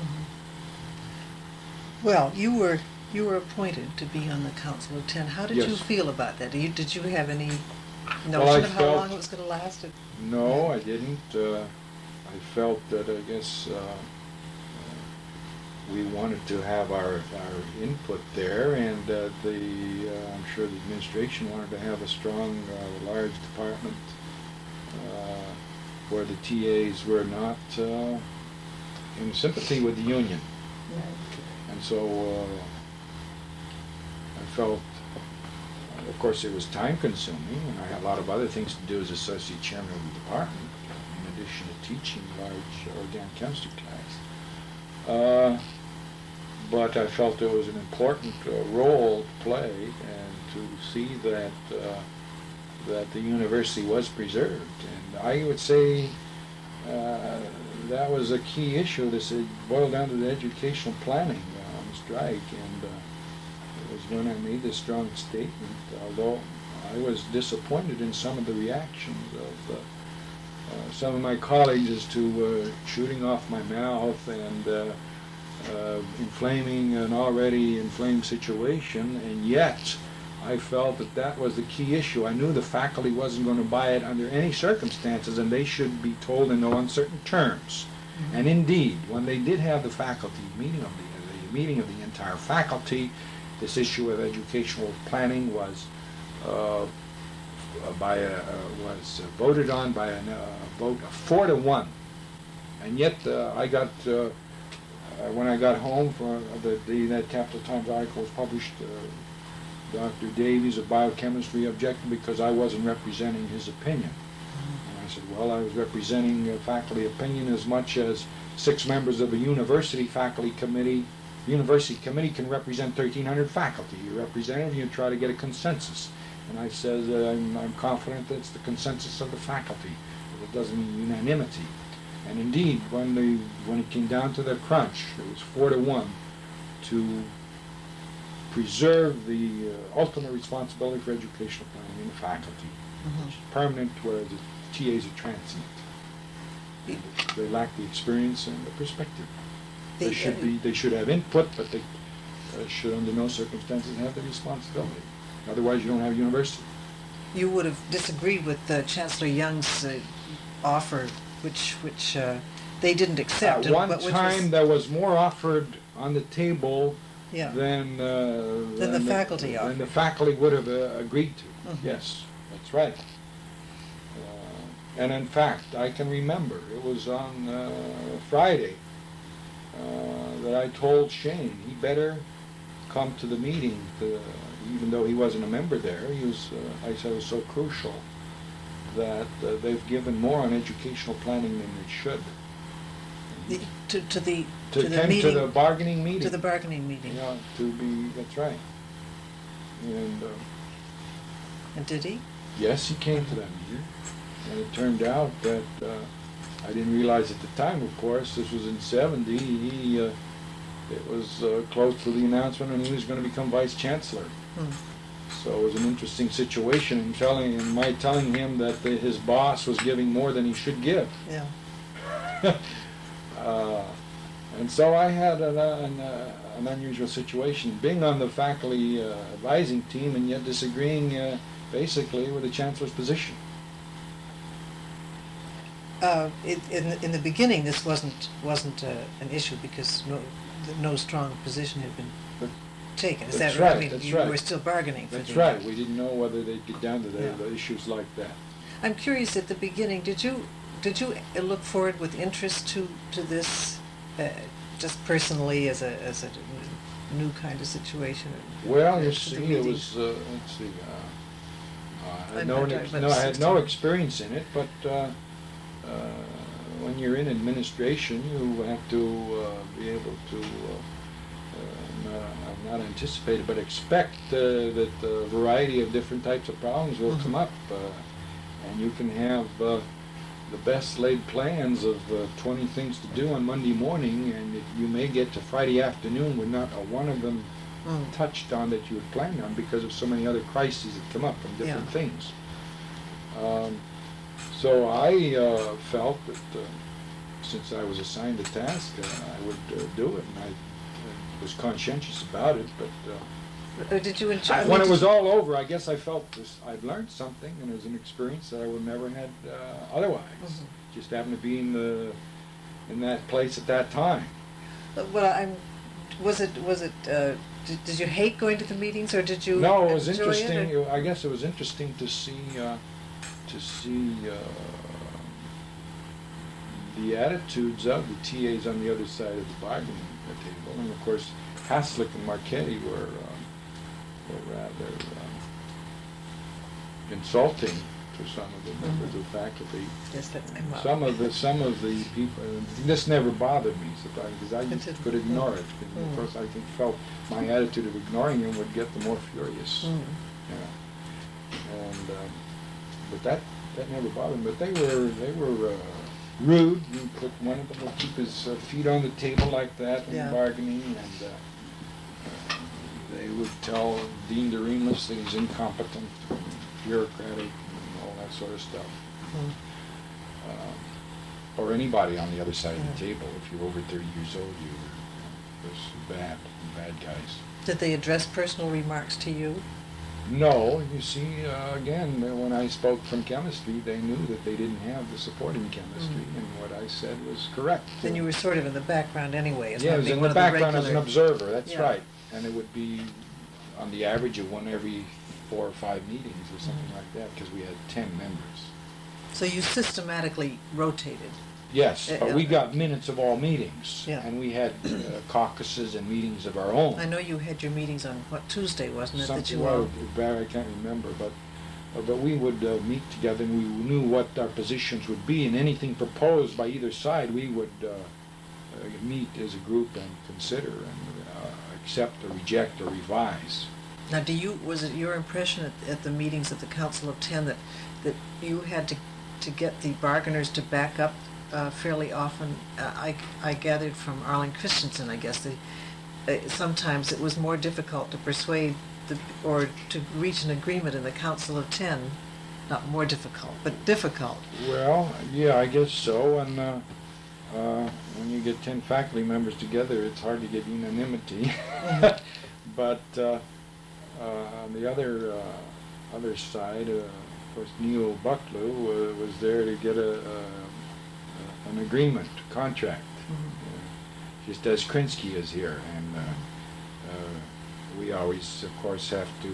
Well, you were appointed to be on the Council of 10. How did Yes. you feel about that? Did you have any Well, notion I of how felt- long it was going to last? No, I didn't. I felt that, I guess, we wanted to have our input there, and I'm sure the administration wanted to have a strong, large department where the TAs were not in sympathy with the union. And so I felt, of course, it was time consuming, and I had a lot of other things to do as associate chairman of the department, in addition to teaching large organic chemistry class. But I felt it was an important role to play, and to see that that the university was preserved. And I would say that was a key issue. This boiled down to the educational planning on strike, and it was when I made this strong statement, although I was disappointed in some of the reactions of some of my colleagues as to shooting off my mouth and inflaming an already inflamed situation, and yet I felt that that was the key issue. I knew the faculty wasn't going to buy it under any circumstances, and they should be told in no uncertain terms. Mm-hmm. And indeed, when they did have the faculty meeting of the entire faculty, this issue of educational planning was voted on by a vote of 4-1, and yet I got. When I got home from the day that Capital Times article was published, Dr. Davies of biochemistry objected because I wasn't representing his opinion. And I said, well, I was representing faculty opinion as much as 6 members of a university faculty committee. The university committee can represent 1,300 faculty. You represent them, you try to get a consensus. And I said I'm confident that it's the consensus of the faculty. It doesn't mean unanimity. And indeed, when it came down to the crunch, it was 4-1 to preserve the ultimate responsibility for educational planning in the faculty, which is permanent, whereas the TAs are transient. They lack the experience and the perspective. They should have input, but they should under no circumstances have the responsibility. Otherwise, you don't have a university. You would have disagreed with Chancellor Young's offer, which they didn't accept. At one time, there was more offered on the table than the faculty offered. Than the faculty would have agreed to. Mm-hmm. Yes, that's right. And in fact, I can remember it was on Friday that I told Shane he better come to the meeting, even though he wasn't a member there. He was. I said it was so crucial that they've given more on educational planning than they should. To the meeting, to the bargaining meeting. To the bargaining meeting. Yeah, that's right. And did he? Yes, he came to that meeting. And it turned out that, I didn't realize at the time, of course, this was in '70, it was close to the announcement and he was going to become Vice Chancellor. So it was an interesting situation in telling him that his boss was giving more than he should give. Yeah. And so I had an unusual situation, being on the faculty advising team and yet disagreeing basically with the Chancellor's position. In the beginning, this wasn't an issue because no strong position had been taken. Is that right? I mean, you were still bargaining for That's right. We didn't know whether they'd get down to the issues like that. I'm curious, at the beginning, did you look forward with interest to this, just personally as a new kind of situation? Well, you see, it was let's see. I had no experience in it, but when you're in administration, you have to be able to not anticipate it, but expect that a variety of different types of problems will come up, and you can have the best laid plans of 20 things to do on Monday morning, and you may get to Friday afternoon with not one of them touched on that you had planned on because of so many other crises that come up from different things. So I felt that since I was assigned the task, I would do it, and I was conscientious about it. But did you enjoy when it was all over, I guess I felt I'd learned something, and it was an experience that I would never had otherwise. Just happened to be in that place at that time. Well, Was it? Did you hate going to the meetings, or did you? No, it was enjoy interesting. It, or- I guess it was interesting to see the attitudes of the TAs on the other side of the bargaining table, and of course, Haslick and Marchetti were rather insulting to some of the members of the faculty. Yes, that came up. Some of the people. This never bothered me, because I just didn't. could ignore it. Because of course, I felt my attitude of ignoring him would get them more furious. Yeah. And but that never bothered me. But they were rude. You put one of them would keep his feet on the table like that in Yeah. bargaining, and they would tell Dean Doremus that he's incompetent, bureaucratic, and all that sort of stuff. Or anybody on the other side of the table. If you're over 30 years old, you're bad guys. Did they address personal remarks to you? No, you see, again, when I spoke from chemistry, they knew that they didn't have the support in chemistry, and what I said was correct. Then you were sort of in the background anyway. As Yeah, I not was being in one the of background as an regular- observer, that's Yeah. right. And it would be on the average of one every 4 or 5 meetings or something like that, because we had 10 members. So you systematically rotated. Yes, but we Yeah. got minutes of all meetings, Yeah. and we had caucuses and meetings of our own. I know you had your meetings on, what, Tuesday, wasn't it? That Something, you all... well, Barry, I can't remember, but we would meet together, and we knew what our positions would be, and anything proposed by either side, we would meet as a group and consider and accept or reject or revise. Now, was it your impression at the meetings of the Council of 10 that you had to get the bargainers to back up fairly often? I gathered from Arlen Christensen, I guess, sometimes it was more difficult to persuade or to reach an agreement in the Council of 10. Not more difficult, but difficult. Well, yeah, I guess so, and when you get 10 faculty members together, it's hard to get unanimity. But on the other side, of course, Neil Bucklew was there to get an agreement, contract, just as Krinsky is here, and we always, of course, have to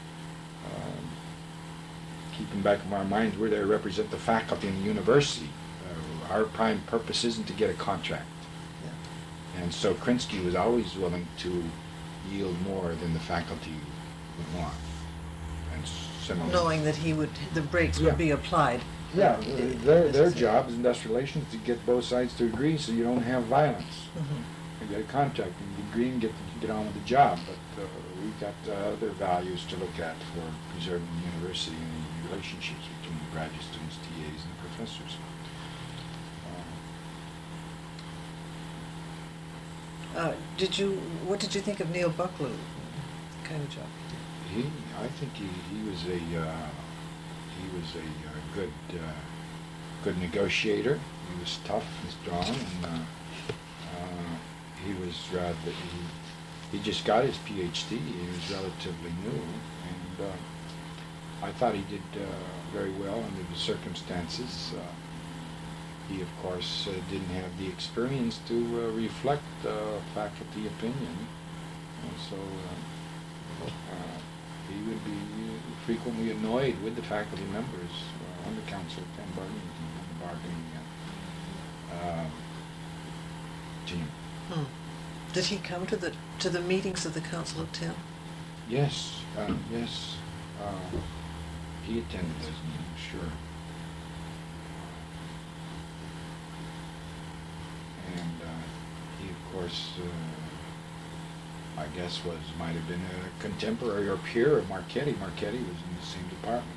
keep in back of our minds we're there to represent the faculty in the university. Our prime purpose isn't to get a contract. Yeah. And so Krinsky was always willing to yield more than the faculty would want. And similarly, Knowing that the brakes Yeah. would be applied. yeah, If their necessary. job as industrial relations is to get both sides to agree so you don't have violence. Mhm. You get a contract and you agree and get on with the job, but we've got other values to look at for preserving the university and the relationships between the graduate students, TAs, and the professors. What did you think of Neil Bucklew? What kind of job? I think he was a good negotiator. He was tough and strong, and he just got his PhD. He was relatively new, and I thought he did very well under the circumstances. He, of course, didn't have the experience to reflect faculty opinion, and so he would be frequently annoyed with the faculty members on the Council of 10 bargaining team. Did he come to the meetings of the Council of 10? Yes, yes. He attended those meetings, sure. And he, of course, I guess might have been a contemporary or peer of Marchetti. Marchetti was in the same department.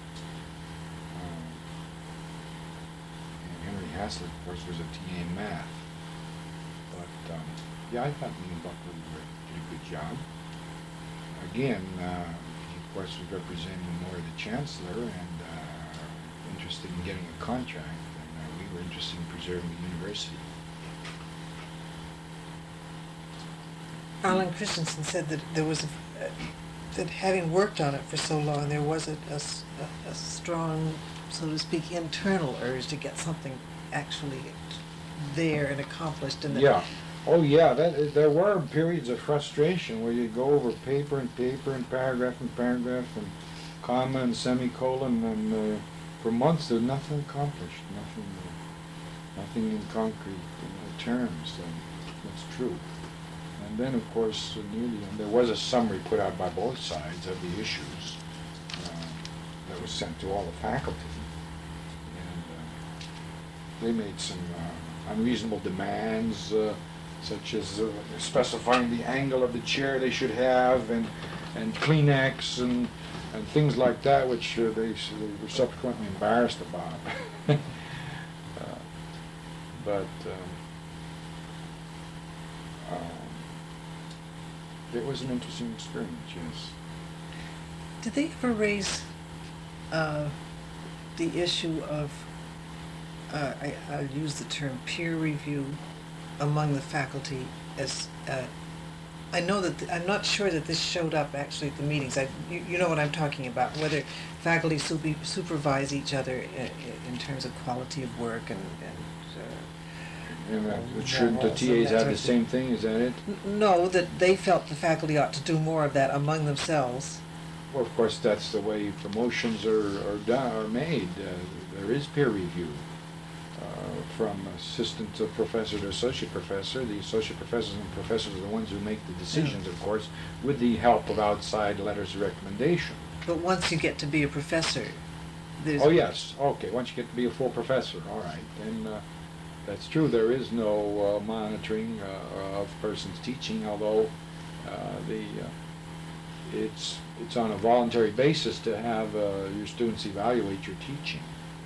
And Henry Haslick, of course, was a TA in math. But, yeah, I thought Neil Bucklew did a good job. Again, he, of course, was representing more of the Chancellor and interested in getting a contract. And we were interested in preserving the university. Arlen Christensen said that there was that having worked on it for so long, there was a strong, so to speak, internal urge to get something actually there and accomplished, and that Yeah. Oh yeah, there were periods of frustration where you go over paper and paragraph and comma and semicolon, and for months there's nothing accomplished, nothing in concrete terms. That's true. And then, of course, near the end, there was a summary put out by both sides of the issues that was sent to all the faculty, and they made some unreasonable demands. Such as specifying the angle of the chair they should have, and Kleenex and things like that, which they were subsequently embarrassed about. But it was an interesting experience, yes. Did they ever raise the issue of, I'll use the term peer review among the faculty? As I know that I'm not sure that this showed up actually at the meetings. You know what I'm talking about, whether faculty supervise each other in terms of quality of work and shouldn't the TAs have the same thing? Is that it? No, that they felt the faculty ought to do more of that among themselves. Well, of course, that's the way promotions are made. There is peer review. From assistant to professor to associate professor. The associate professors and professors are the ones who make the decisions, of course, with the help of outside letters of recommendation. But once you get to be a professor, there's... Oh, yes. Okay, once you get to be a full professor, all right. Then that's true. There is no monitoring of persons teaching, although it's on a voluntary basis to have your students evaluate your teaching.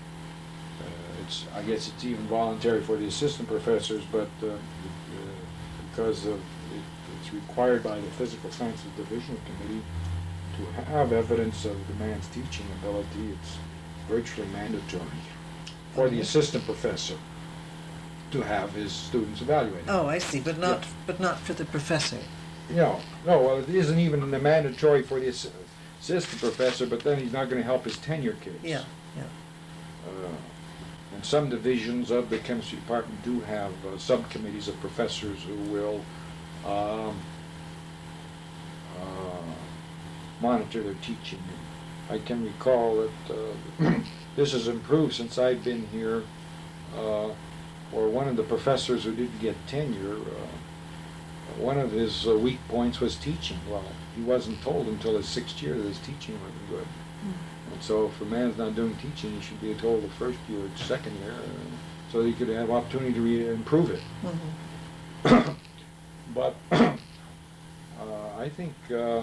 I guess it's even voluntary for the assistant professors, but because it's required by the Physical Sciences Divisional Committee to have evidence of the man's teaching ability, it's virtually mandatory for the assistant professor to have his students evaluated. Oh, I see, but not for the professor. No. Well, it isn't even mandatory for the assistant professor, but then he's not going to help his tenure kids. Yeah. And some divisions of the chemistry department do have subcommittees of professors who will monitor their teaching. I can recall that this has improved since I've been here, where one of the professors who didn't get tenure, one of his weak points was teaching. Well, he wasn't told until his 6th year that his teaching wasn't good. And so if a man's not doing teaching, he should be told the 1st year or 2nd year, so he could have opportunity to improve it. Mm-hmm. But I think there,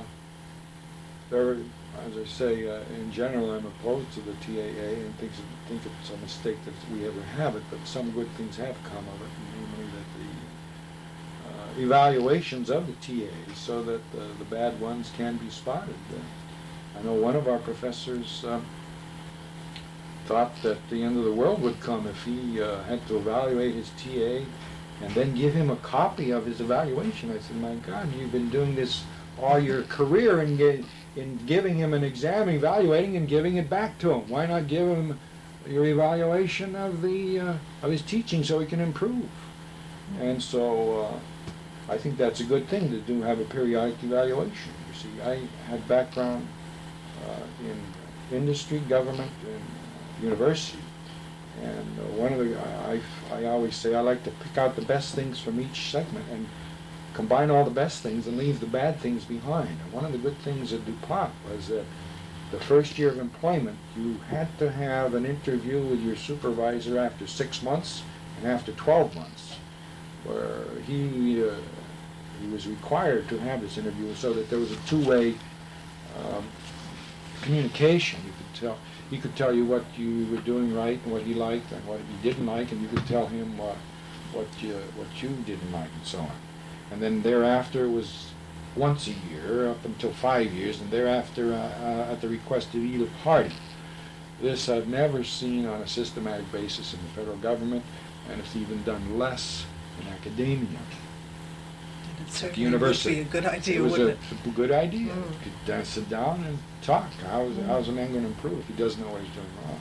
as I say, in general, I'm opposed to the TAA and think it's a mistake that we ever have it, but some good things have come of it, namely that the evaluations of the TAs so that the bad ones can be spotted. I know one of our professors thought that the end of the world would come if he had to evaluate his TA and then give him a copy of his evaluation. I said, my God, you've been doing this all your career in giving him an exam, evaluating and giving it back to him. Why not give him your evaluation of his teaching so he can improve? And so I think that's a good thing to have a periodic evaluation. You see, I had background in industry, government, and university. And one of the, I always say I like to pick out the best things from each segment and combine all the best things and leave the bad things behind. And one of the good things at DuPont was that the first year of employment, you had to have an interview with your supervisor after 6 months and after 12 months, where he was required to have this interview so that there was a two-way communication. He could tell you what you were doing right and what he liked and what he didn't like, and you could tell him what you didn't like, and so on. And then thereafter was once a year up until 5 years, and thereafter at the request of either party. This I've never seen on a systematic basis in the federal government, and it's even done less in academia. At the university. Would be a good idea, wouldn't it? It was a good idea. You could sit down and talk. How's a man going to improve if he doesn't know what he's doing wrong?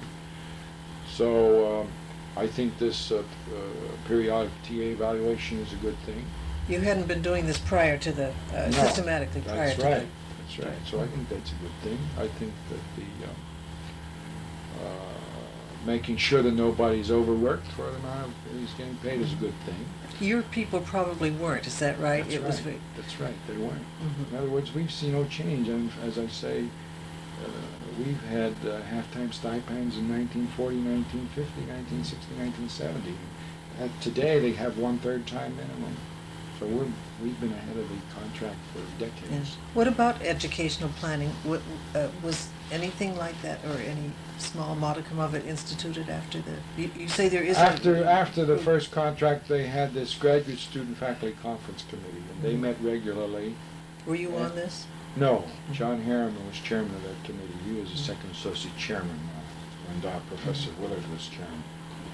So I think this periodic TA evaluation is a good thing. You hadn't been doing this prior to the, No, systematically prior That's to right, that's right. So I think that's a good thing. I think that making sure that nobody's overworked for the amount of he's getting paid is a good thing. Your people probably weren't, is that right? That's It was right. That's right. They weren't. Mhm. In other words, we've seen no change. And as I say, we've had half-time stipends in 1940, 1950, 1960, 1970. Today they have 1/3 time minimum. So we've been ahead of the contract for decades. Yes. What about educational planning? Was anything like that, or any small modicum of it instituted after the? You say there is After the first contract, they had this graduate student faculty conference committee, and they met regularly. Were you on this? No, John Harriman was chairman of that committee. He was the second associate chairman when Professor Willard was chairman.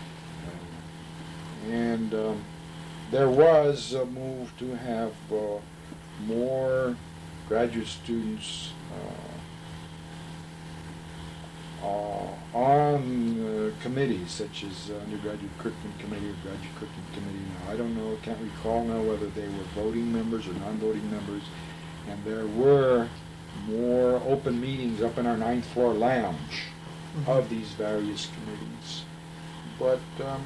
There was a move to have more graduate students on committees such as undergraduate curriculum committee or graduate curriculum committee. Now, I don't know, can't recall now whether they were voting members or non-voting members. And there were more open meetings up in our 9th floor lounge of these various committees. But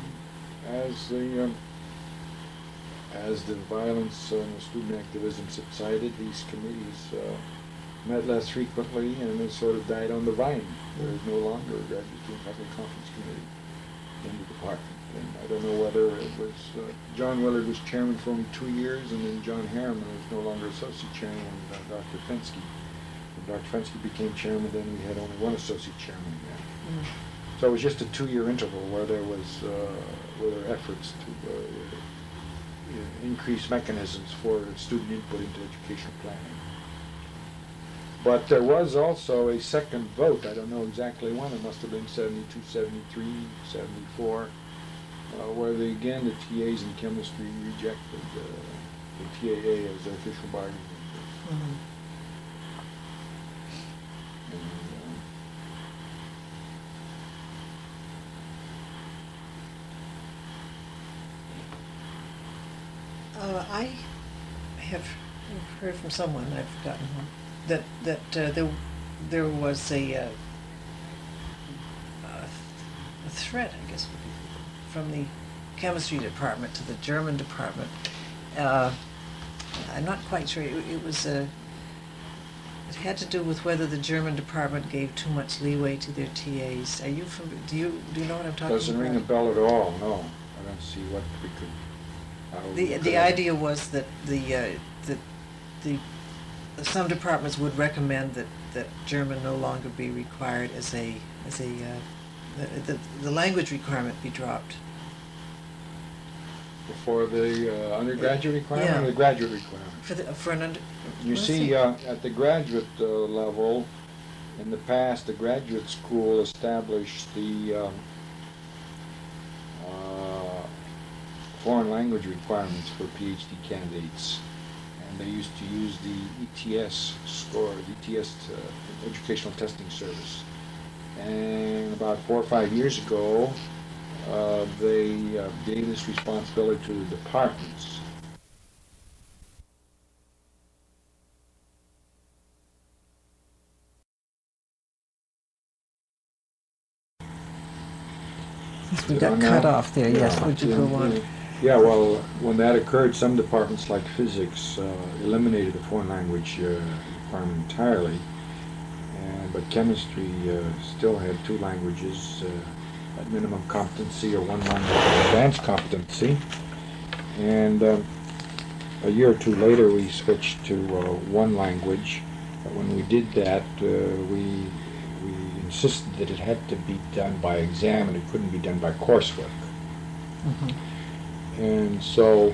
as the violence and the student activism subsided, these committees met less frequently, and it sort of died on the vine. There is no longer a graduate student faculty conference committee in the department. And I don't know whether it was John Willard was chairman for only 2 years, and then John Harriman was no longer associate chairman, and Dr. Fensky. When Dr. Fensky became chairman, then we had only one associate chairman again. So it was just a 2-year interval where there were efforts to increase mechanisms for student input into educational planning. But there was also a second vote. I don't know exactly when. It must have been 72, 73, 74, where the TAs in chemistry rejected the TAA as their official bargaining unit. I have heard from someone, I've forgotten who, that there was a threat, I guess, from the chemistry department to the German department. I'm not quite sure. It was it had to do with whether the German department gave too much leeway to their TAs. Are you do you know what I'm talking about? Doesn't ring a bell at all. No, I don't see what we could. The idea was that some departments would recommend that German no longer be required the language requirement be dropped. For the undergraduate requirement or the graduate requirement? You see, at the graduate level, in the past, the graduate school established the foreign language requirements for PhD candidates, and they used to use the ETS score, the ETS Educational Testing Service. And about 4 or 5 years ago, they gave this responsibility to the departments. We got cut off there, yes. Would you go on? Yeah, well, when that occurred, some departments like physics eliminated the foreign language requirement entirely, but chemistry still had 2 languages at minimum competency or 1 language at advanced competency. And a year or 2 later, we switched to 1 language. But when we did that, we insisted that it had to be done by exam and it couldn't be done by coursework. And so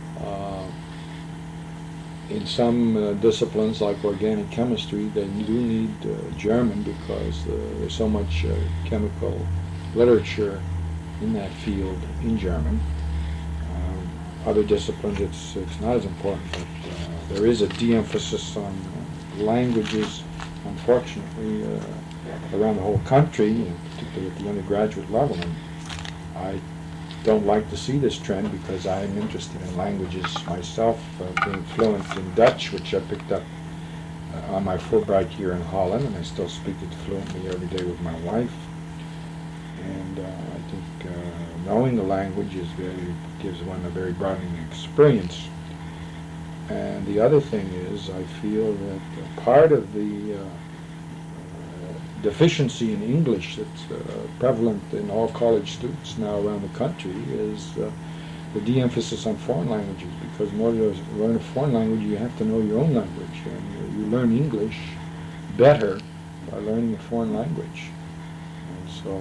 in some disciplines like organic chemistry, they do need German because there's so much chemical literature in that field in German. Other disciplines, it's not as important, but there is a de-emphasis on languages, unfortunately, around the whole country, particularly at the undergraduate level. And I don't like to see this trend because I'm interested in languages myself, being fluent in Dutch, which I picked up on my Fulbright year in Holland, and I still speak it fluently every day with my wife. And I think knowing the language gives one a very broadening experience. And the other thing is, I feel that part of the deficiency in English that's prevalent in all college students now around the country is the de-emphasis on foreign languages, because in order to learn a foreign language you have to know your own language, and you learn English better by learning a foreign language. And so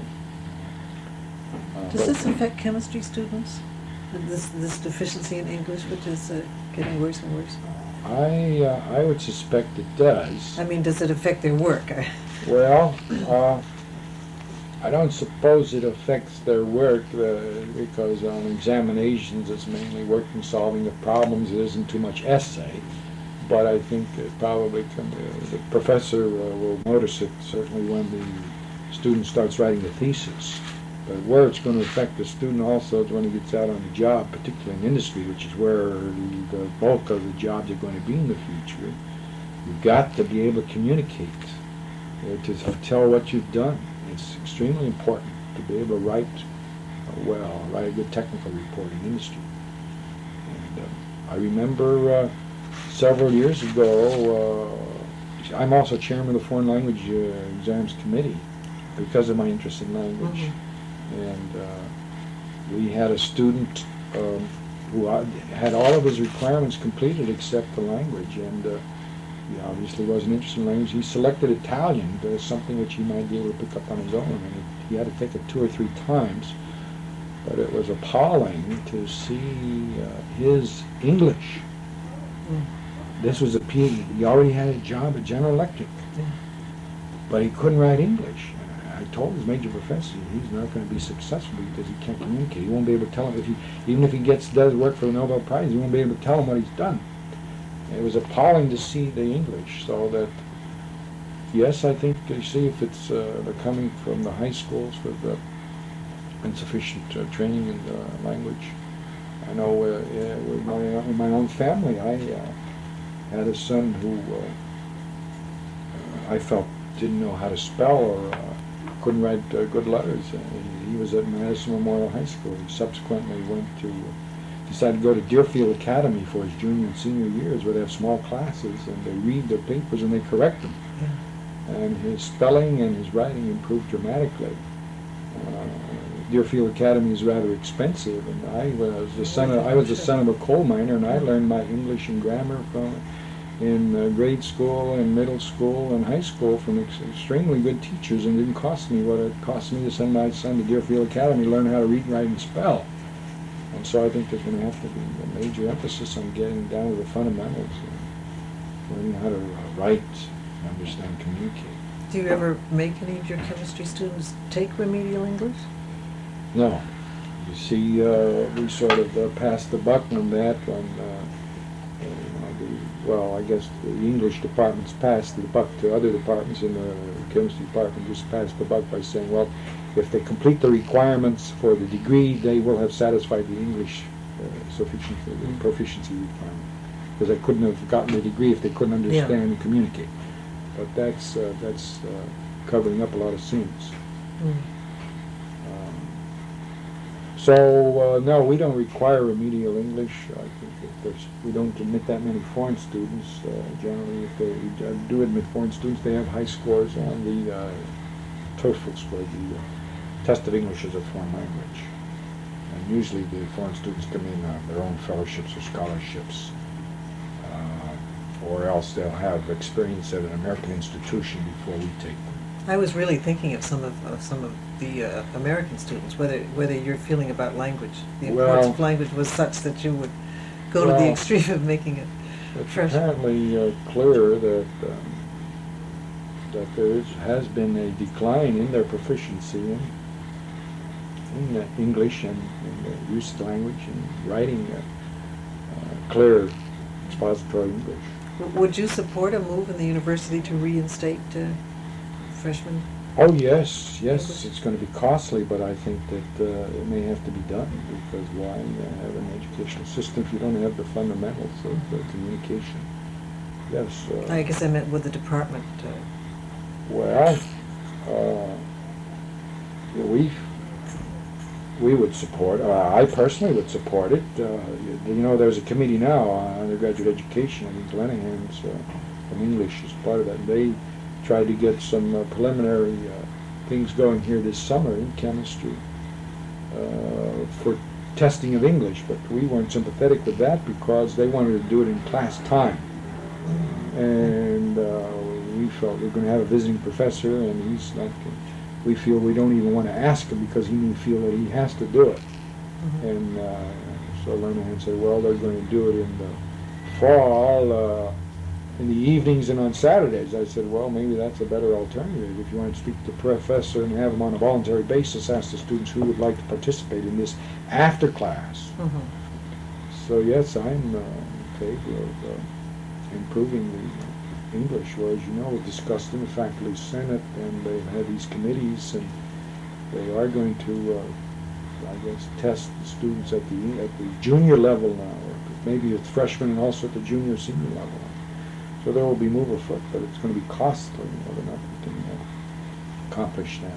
Does this affect chemistry students? This deficiency in English, which is getting worse and worse? I would suspect it does. I mean, does it affect their work? Well, I don't suppose it affects their work because on examinations it's mainly working, solving the problems. It isn't too much essay, but I think it probably the professor will notice it certainly when the student starts writing the thesis. But where it's going to affect the student also is when he gets out on the job, particularly in industry, which is where the bulk of the jobs are going to be in the future. You've got to be able to communicate, to tell what you've done. It's extremely important to be able to write well, write a good technical report in industry. And I remember several years ago, I'm also chairman of the Foreign Language Exams Committee because of my interest in language. Mm-hmm. And we had a student who had all of his requirements completed except the language, and he obviously wasn't interested in language. He selected Italian as something which he might be able to pick up on his own, and he had to take it 2 or 3 times. But it was appalling to see his English. Mm. This was a PhD. He already had a job at General Electric, but he couldn't write English. I told his major professor he's not going to be successful because he can't communicate. He won't be able to tell him even if he does work for the Nobel Prize, he won't be able to tell him what he's done. And it was appalling to see the English. So that yes, I think you see if it's they're coming from the high schools with insufficient training in the language. I know with my own family, I had a son who I felt didn't know how to spell or couldn't write good letters. He was at Madison Memorial High School. He subsequently decided to go to Deerfield Academy for his junior and senior years, where they have small classes and they read their papers and they correct them. Yeah. And his spelling and his writing improved dramatically. Deerfield Academy is rather expensive, and I was the son of a coal miner, and I learned my English and grammar in grade school and middle school and high school from extremely good teachers, and it didn't cost me what it cost me to send my son to Deerfield Academy to learn how to read, write, and spell. And so I think there's going to have to be a major emphasis on getting down to the fundamentals, and learning how to write, understand, communicate. Do you ever make any of your chemistry students take remedial English? No. You see, we sort of passed the buck on that when well, I guess the English department's passed the buck to other departments, and the chemistry department just passed the buck by saying, well, if they complete the requirements for the degree, they will have satisfied the English proficiency requirement. Because they couldn't have gotten the degree if they couldn't understand and communicate. But that's covering up a lot of sins. Mm. So, no, we don't require remedial English. I think we don't admit that many foreign students. Generally, if we do admit foreign students, they have high scores on the TOEFL score, the test of English as a foreign language. And usually the foreign students come in on their own fellowships or scholarships, or else they'll have experience at an American institution before we take them. I was really thinking of some of the American students, whether your feeling about language, the importance of language was such that you would go to the extreme of making it fresh. It's apparently clear that there has been a decline in their proficiency in English and in the use of language and writing clear expository English. Would you support a move in the university to reinstate freshman Oh, yes, yes, it's going to be costly, but I think that it may have to be done, because why have an educational system if you don't have the fundamentals of communication? Yes. I guess I meant with the department. Well, we would support, I personally would support it. You know, there's a committee now on undergraduate education. I think Lenahan's from English is part of that. They tried to get some preliminary things going here this summer in chemistry for testing of English, but we weren't sympathetic with that because they wanted to do it in class time. And we felt we were going to have a visiting professor, and he's not. We feel we don't even want to ask him because he may feel that he has to do it. And so Lenahan said, well, they're going to do it in the fall, in the evenings and on Saturdays. I said, well, maybe that's a better alternative. If you want to speak to the professor and have him on a voluntary basis, ask the students who would like to participate in this after class. So yes, I'm in favor of improving the English. Well, as you know, we've discussed in the faculty senate, and they've had these committees, and they are going to, I guess, test the students at the junior level now, or maybe with freshmen and also at the junior senior level. So there will be move afoot, but it's going to be costly. Whether or not we can accomplish that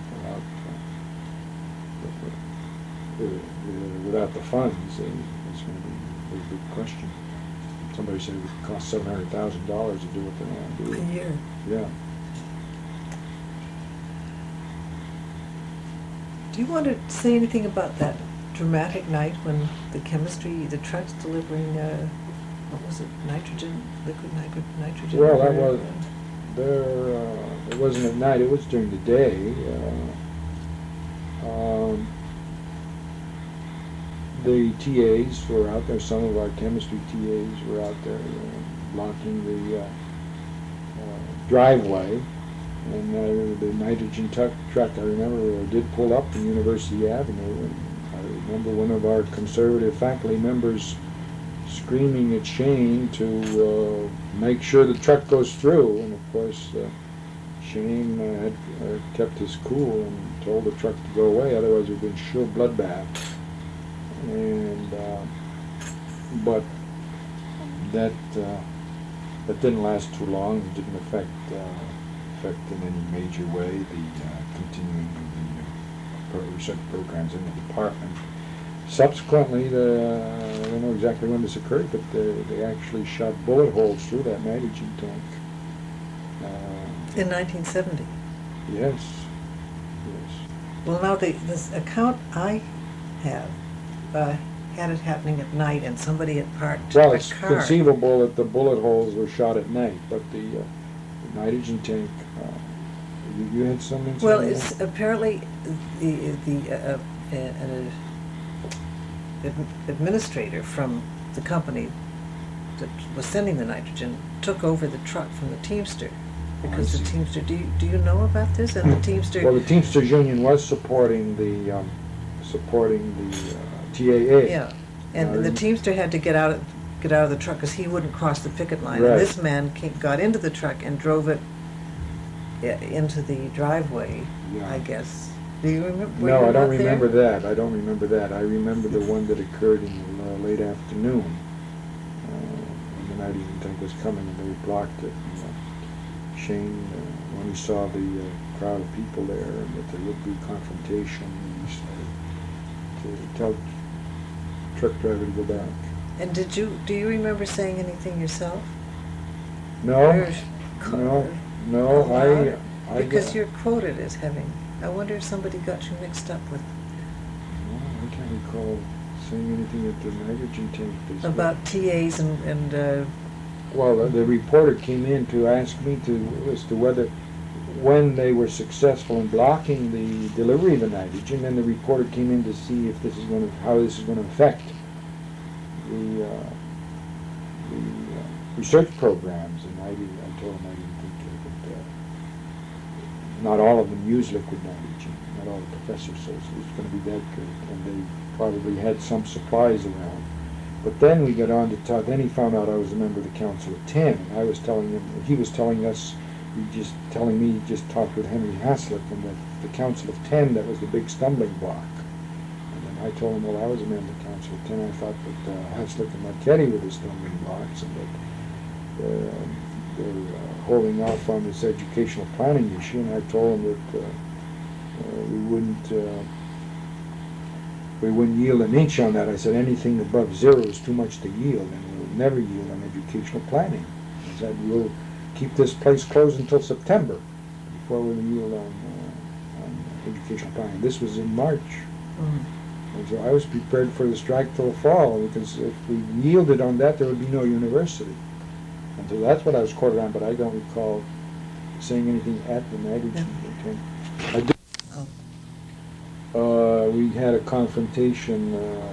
without the funds is going to be a big question. Somebody said it would cost $700,000 to do what they want to do. A year. Yeah. Do you want to say anything about that dramatic night when the trucks delivering, what was it, nitrogen, liquid nitrogen? Well, that was, it wasn't at night, it was during the day. The TAs were out there, some of our chemistry TAs were out there blocking the driveway, and the nitrogen truck, I remember, did pull up from University Avenue, and I remember one of our conservative faculty members screaming at Shane to make sure the truck goes through, and of course Shane had kept his cool and told the truck to go away, otherwise it would have been sure bloodbath. And but that didn't last too long. It didn't affect in any major way the continuing of the research programs in the department. Subsequently, I don't know exactly when this occurred, but they actually shot bullet holes through that nitrogen tank. In 1970? Yes. Well, now this account I have had it happening at night, and somebody had parked Well, a it's car. conceivable that the bullet holes were shot at night, but the nitrogen tank, you had some insight? Well, on it's that? apparently an administrator from the company that was sending the nitrogen took over the truck from the Teamster, because the Teamster. Do you know about this? And the Teamster. Well, the Teamsters Union was supporting the TAA. Yeah, and the Teamster had to get out of the truck because he wouldn't cross the picket line. Right. And this man got into the truck and drove it into the driveway. Yeah. I guess. Do you remember? No, I don't remember that. I don't remember that. I remember the one that occurred in the late afternoon. When the nitrogen tank was coming, and they blocked it. And, Shane, when he saw the crowd of people there, and that there would be confrontation, he started to tell the truck driver to go back. And do you remember saying anything yourself? No, no, I because you're quoted as having. I wonder if somebody got you mixed up with. No, I can't recall saying anything at the nitrogen tank. About TAs and well, the reporter came in to ask me as to whether, when they were successful in blocking the delivery of the nitrogen, then the reporter came in to see if how this is going to affect the research programs. And I told him I didn't think that not all of them use liquid nitrogen. Not all the professors says it's going to be that good, and they probably had some supplies around. But then we got on to talk. Then he found out I was a member of the Council of 10, and I was telling him, he was telling us just telling me he just talked with Henry Haslett and that the Council of 10, that was the big stumbling block. And then I told him, well, I was a member of the Council of 10. I thought that Haslett and Marchetti were the stumbling blocks, and that they're holding off on this educational planning issue. And I told him that we wouldn't yield an inch on that. I said anything above 0 is too much to yield, and we'll never yield on educational planning. I said we'll keep this place closed until September before we yield on educational planning. This was in March. Mm-hmm. And so I was prepared for the strike till the fall, because if we yielded on that, there would be no university. And so that's what I was quoted on, but I don't recall saying anything at the magazine. Yeah. Okay. I did. We had a confrontation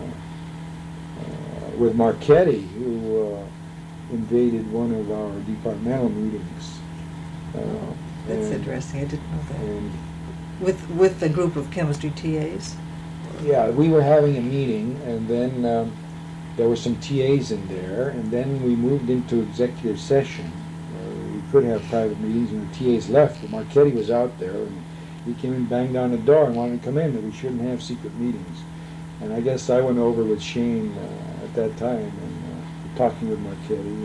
with Marchetti, who invaded one of our departmental meetings. That's interesting. I didn't know that. With a group of chemistry TAs? Yeah, we were having a meeting, and then there were some TAs in there, and then we moved into executive session. We could have private meetings, and the TAs left, but Marchetti was out there, and he came and banged on the door and wanted to come in, that we shouldn't have secret meetings. And I guess I went over with Shane at that time, and talking with Marchetti,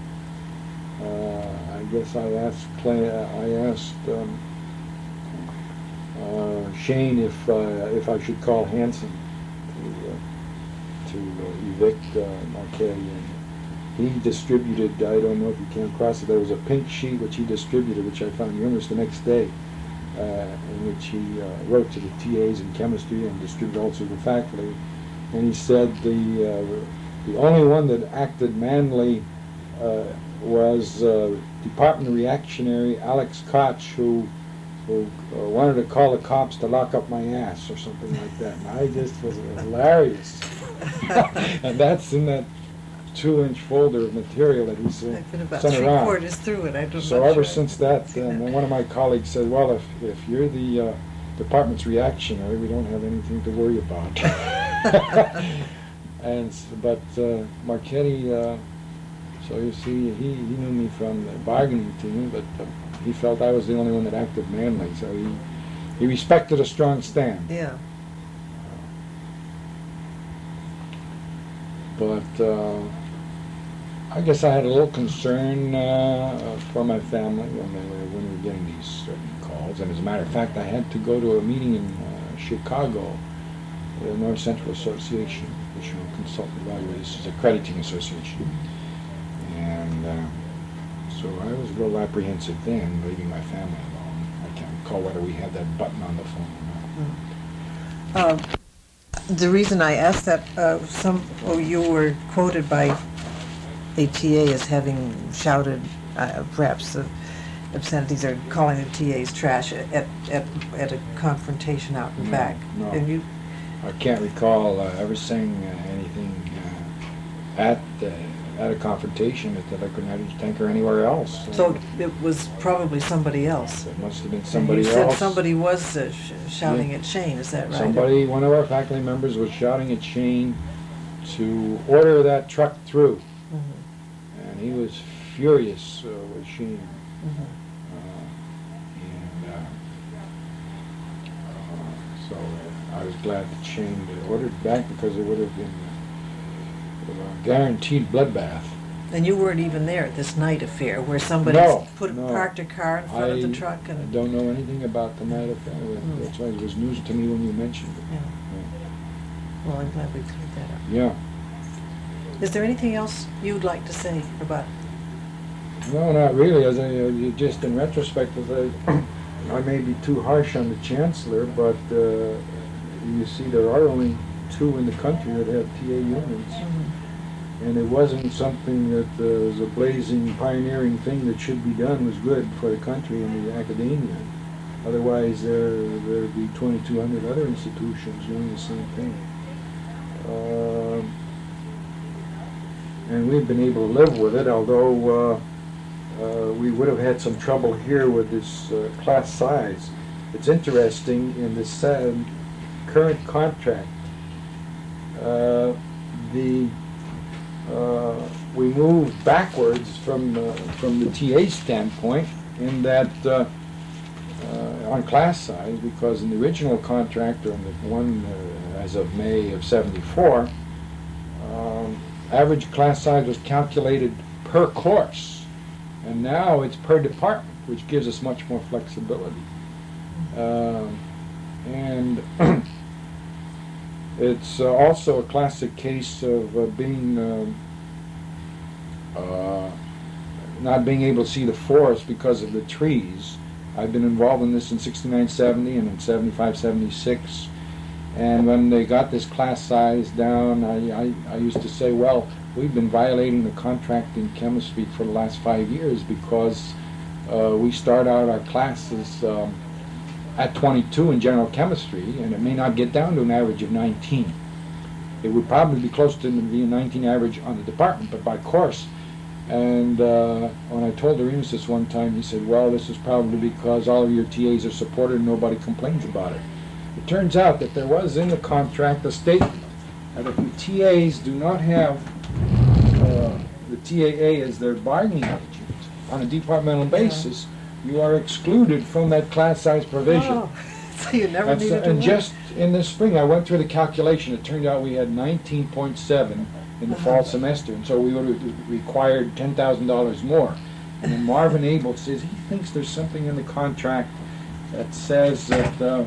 and I guess I asked Shane if I should call Hanson to evict Marchetti, and he distributed, I don't know if you came across it, there was a pink sheet which he distributed, which I found humorous the next day, in which he wrote to the TAs in chemistry and distributed also to the faculty, and he said the only one that acted manly was Department Reactionary Alex Koch, who wanted to call the cops to lock up my ass or something like that. And I just was hilarious. And that's in that 2-inch folder of material that he sent around. I've been about 3/4 through it. I don't know. So ever since that, then one of my colleagues said, well, if you're the department's reactionary, we don't have anything to worry about. But Marchetti, so you see, he knew me from the bargaining team, but he felt I was the only one that acted manly, so he respected a strong stand. Yeah. But I guess I had a little concern for my family when we were getting these certain calls. And as a matter of fact, I had to go to a meeting in Chicago, the North Central Association, Professional Consultant Evaluators. This is a crediting association. And so I was a little apprehensive then, leaving my family alone. I can't recall whether we had that button on the phone or not. The reason I asked that, you were quoted by a TA as having shouted, perhaps obscenities, or calling the TAs trash at a confrontation out and back. No, and you, I can't recall ever saying anything at a confrontation at the liquid nitrogen tank or anywhere else. So it was probably somebody else. It must have been somebody else. You said somebody was shouting at Shane, is that right? One of our faculty members was shouting at Shane to order that truck through. Mm-hmm. And he was furious with Shane. Mm-hmm. So I was glad that Shane ordered it back, because it would have been a guaranteed bloodbath. And you weren't even there at this night affair where somebody parked a car in front of the truck? And I don't know anything about the night affair. That's why it was news to me when you mentioned it. Yeah. Well, I'm glad we cleared that up. Yeah. Is there anything else you'd like to say about it? No, not really. Just in retrospect, I may be too harsh on the Chancellor, but you see there are only 2 in the country that have TA unions. Mm-hmm. And it wasn't something that was a blazing, pioneering thing that should be done, was good for the country and the academia. Otherwise, there'd be 2,200 other institutions doing the same thing. And we've been able to live with it, although we would have had some trouble here with this class size. It's interesting, in this current contract, we moved backwards from the TA standpoint, in that on class size, because in the original contract, or in the one as of May of '74, average class size was calculated per course, and now it's per department, which gives us much more flexibility. And it's also a classic case of being not being able to see the forest because of the trees. I've been involved in this in '69, '70, and in '75, '76. And when they got this class size down, I used to say, well, we've been violating the contract in chemistry for the last 5 years, because we start out our classes at 22 in general chemistry, and it may not get down to an average of 19. It would probably be close to the 19 average on the department, but by course. And when I told Arenas this one time, he said, well, this is probably because all of your TAs are supported and nobody complains about it. It turns out that there was in the contract a statement that if the TAs do not have the TAA as their bargaining agent on a departmental basis, you are excluded from that class size provision. Oh, so you never needed to And work. just in the spring, I went through the calculation. It turned out we had 19.7 in the fall semester, and so we would have required $10,000 more. And then Marvin Abel says he thinks there's something in the contract that says that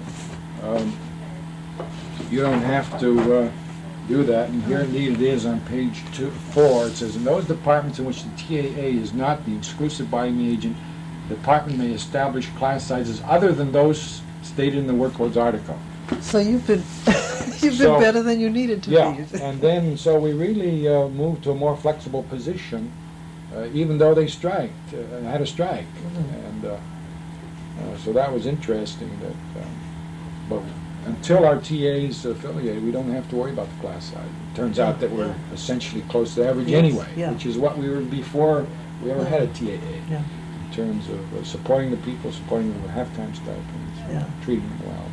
you don't have to do that. And here indeed it is on page 4. It says, in those departments in which the TAA is not the exclusive bargaining agent, the department may establish class sizes other than those stated in the workloads article. So you've been you've So- been better than you needed to Yeah, be. and then so we really moved to a more flexible position, even though they striked, had a strike, and so that was interesting. That, but until our TAs affiliated, we don't have to worry about the class size. It turns out that we're essentially close to average Yes, anyway, yeah. which is what we were before we ever had a TAA. Yeah. In terms of supporting the people, supporting them with half-time stipends, Yeah. treating them well.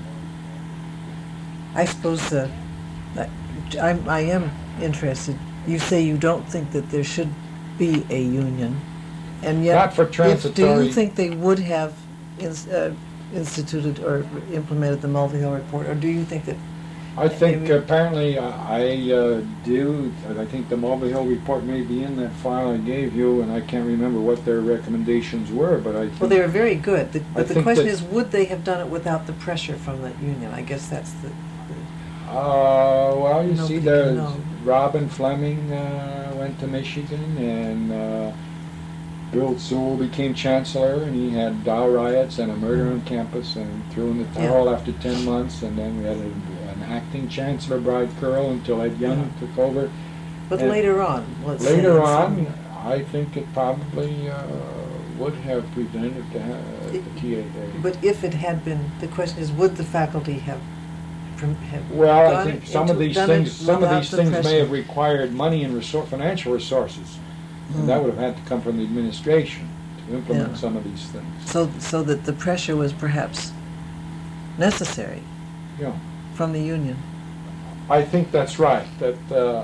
I suppose I am interested. You say you don't think that there should be a union, and yet, Not for do transitory. you think they would have instituted or implemented the Mulvihill report, or do you think that? I think Maybe- apparently I do. I think the Mulvihill report may be in that file I gave you, and I can't remember what their recommendations were, but I think... Well, they were very good. But the think question that- is, would they have done it without the pressure from the union? I guess that's the. well, you see, Nobody can there's know. Robin Fleming went to Michigan, and Bill Sewell became chancellor, and he had Dow riots and a murder on campus, and threw in the towel after 10 months, and then we had an acting chancellor, Bride Curl, until Ed Young took over. But And later on, let's say, Later in on, some- I think it probably would have prevented the TAA. But if it had been, the question is, would the faculty have? Well, I gone think some of into- these done it things, some of without these the things pressure? may have required money and financial resources, and that would have had to come from the administration to implement Yeah. some of these things. So that the pressure was perhaps necessary Yeah, from the union. I think that's right. That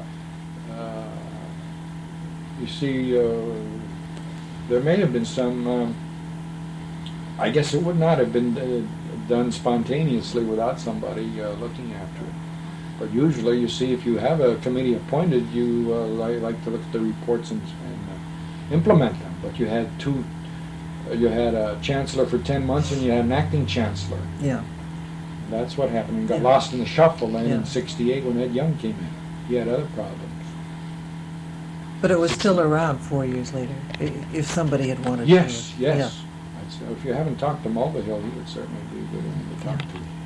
you see, there may have been some. I guess it would not have been done spontaneously without somebody looking after it. But usually, you see, if you have a committee appointed, you like to look at the reports and implement them. But you had you had a chancellor for 10 months, and you had an acting chancellor. Yeah. That's what happened, and got Yeah. lost in the shuffle then Yeah. in '68 when Ed Young came in. He had other problems. But it was still around 4 years later, if somebody had wanted Yes, to. yes. So if you haven't talked to Mulvihill, he would certainly be a good one to talk to.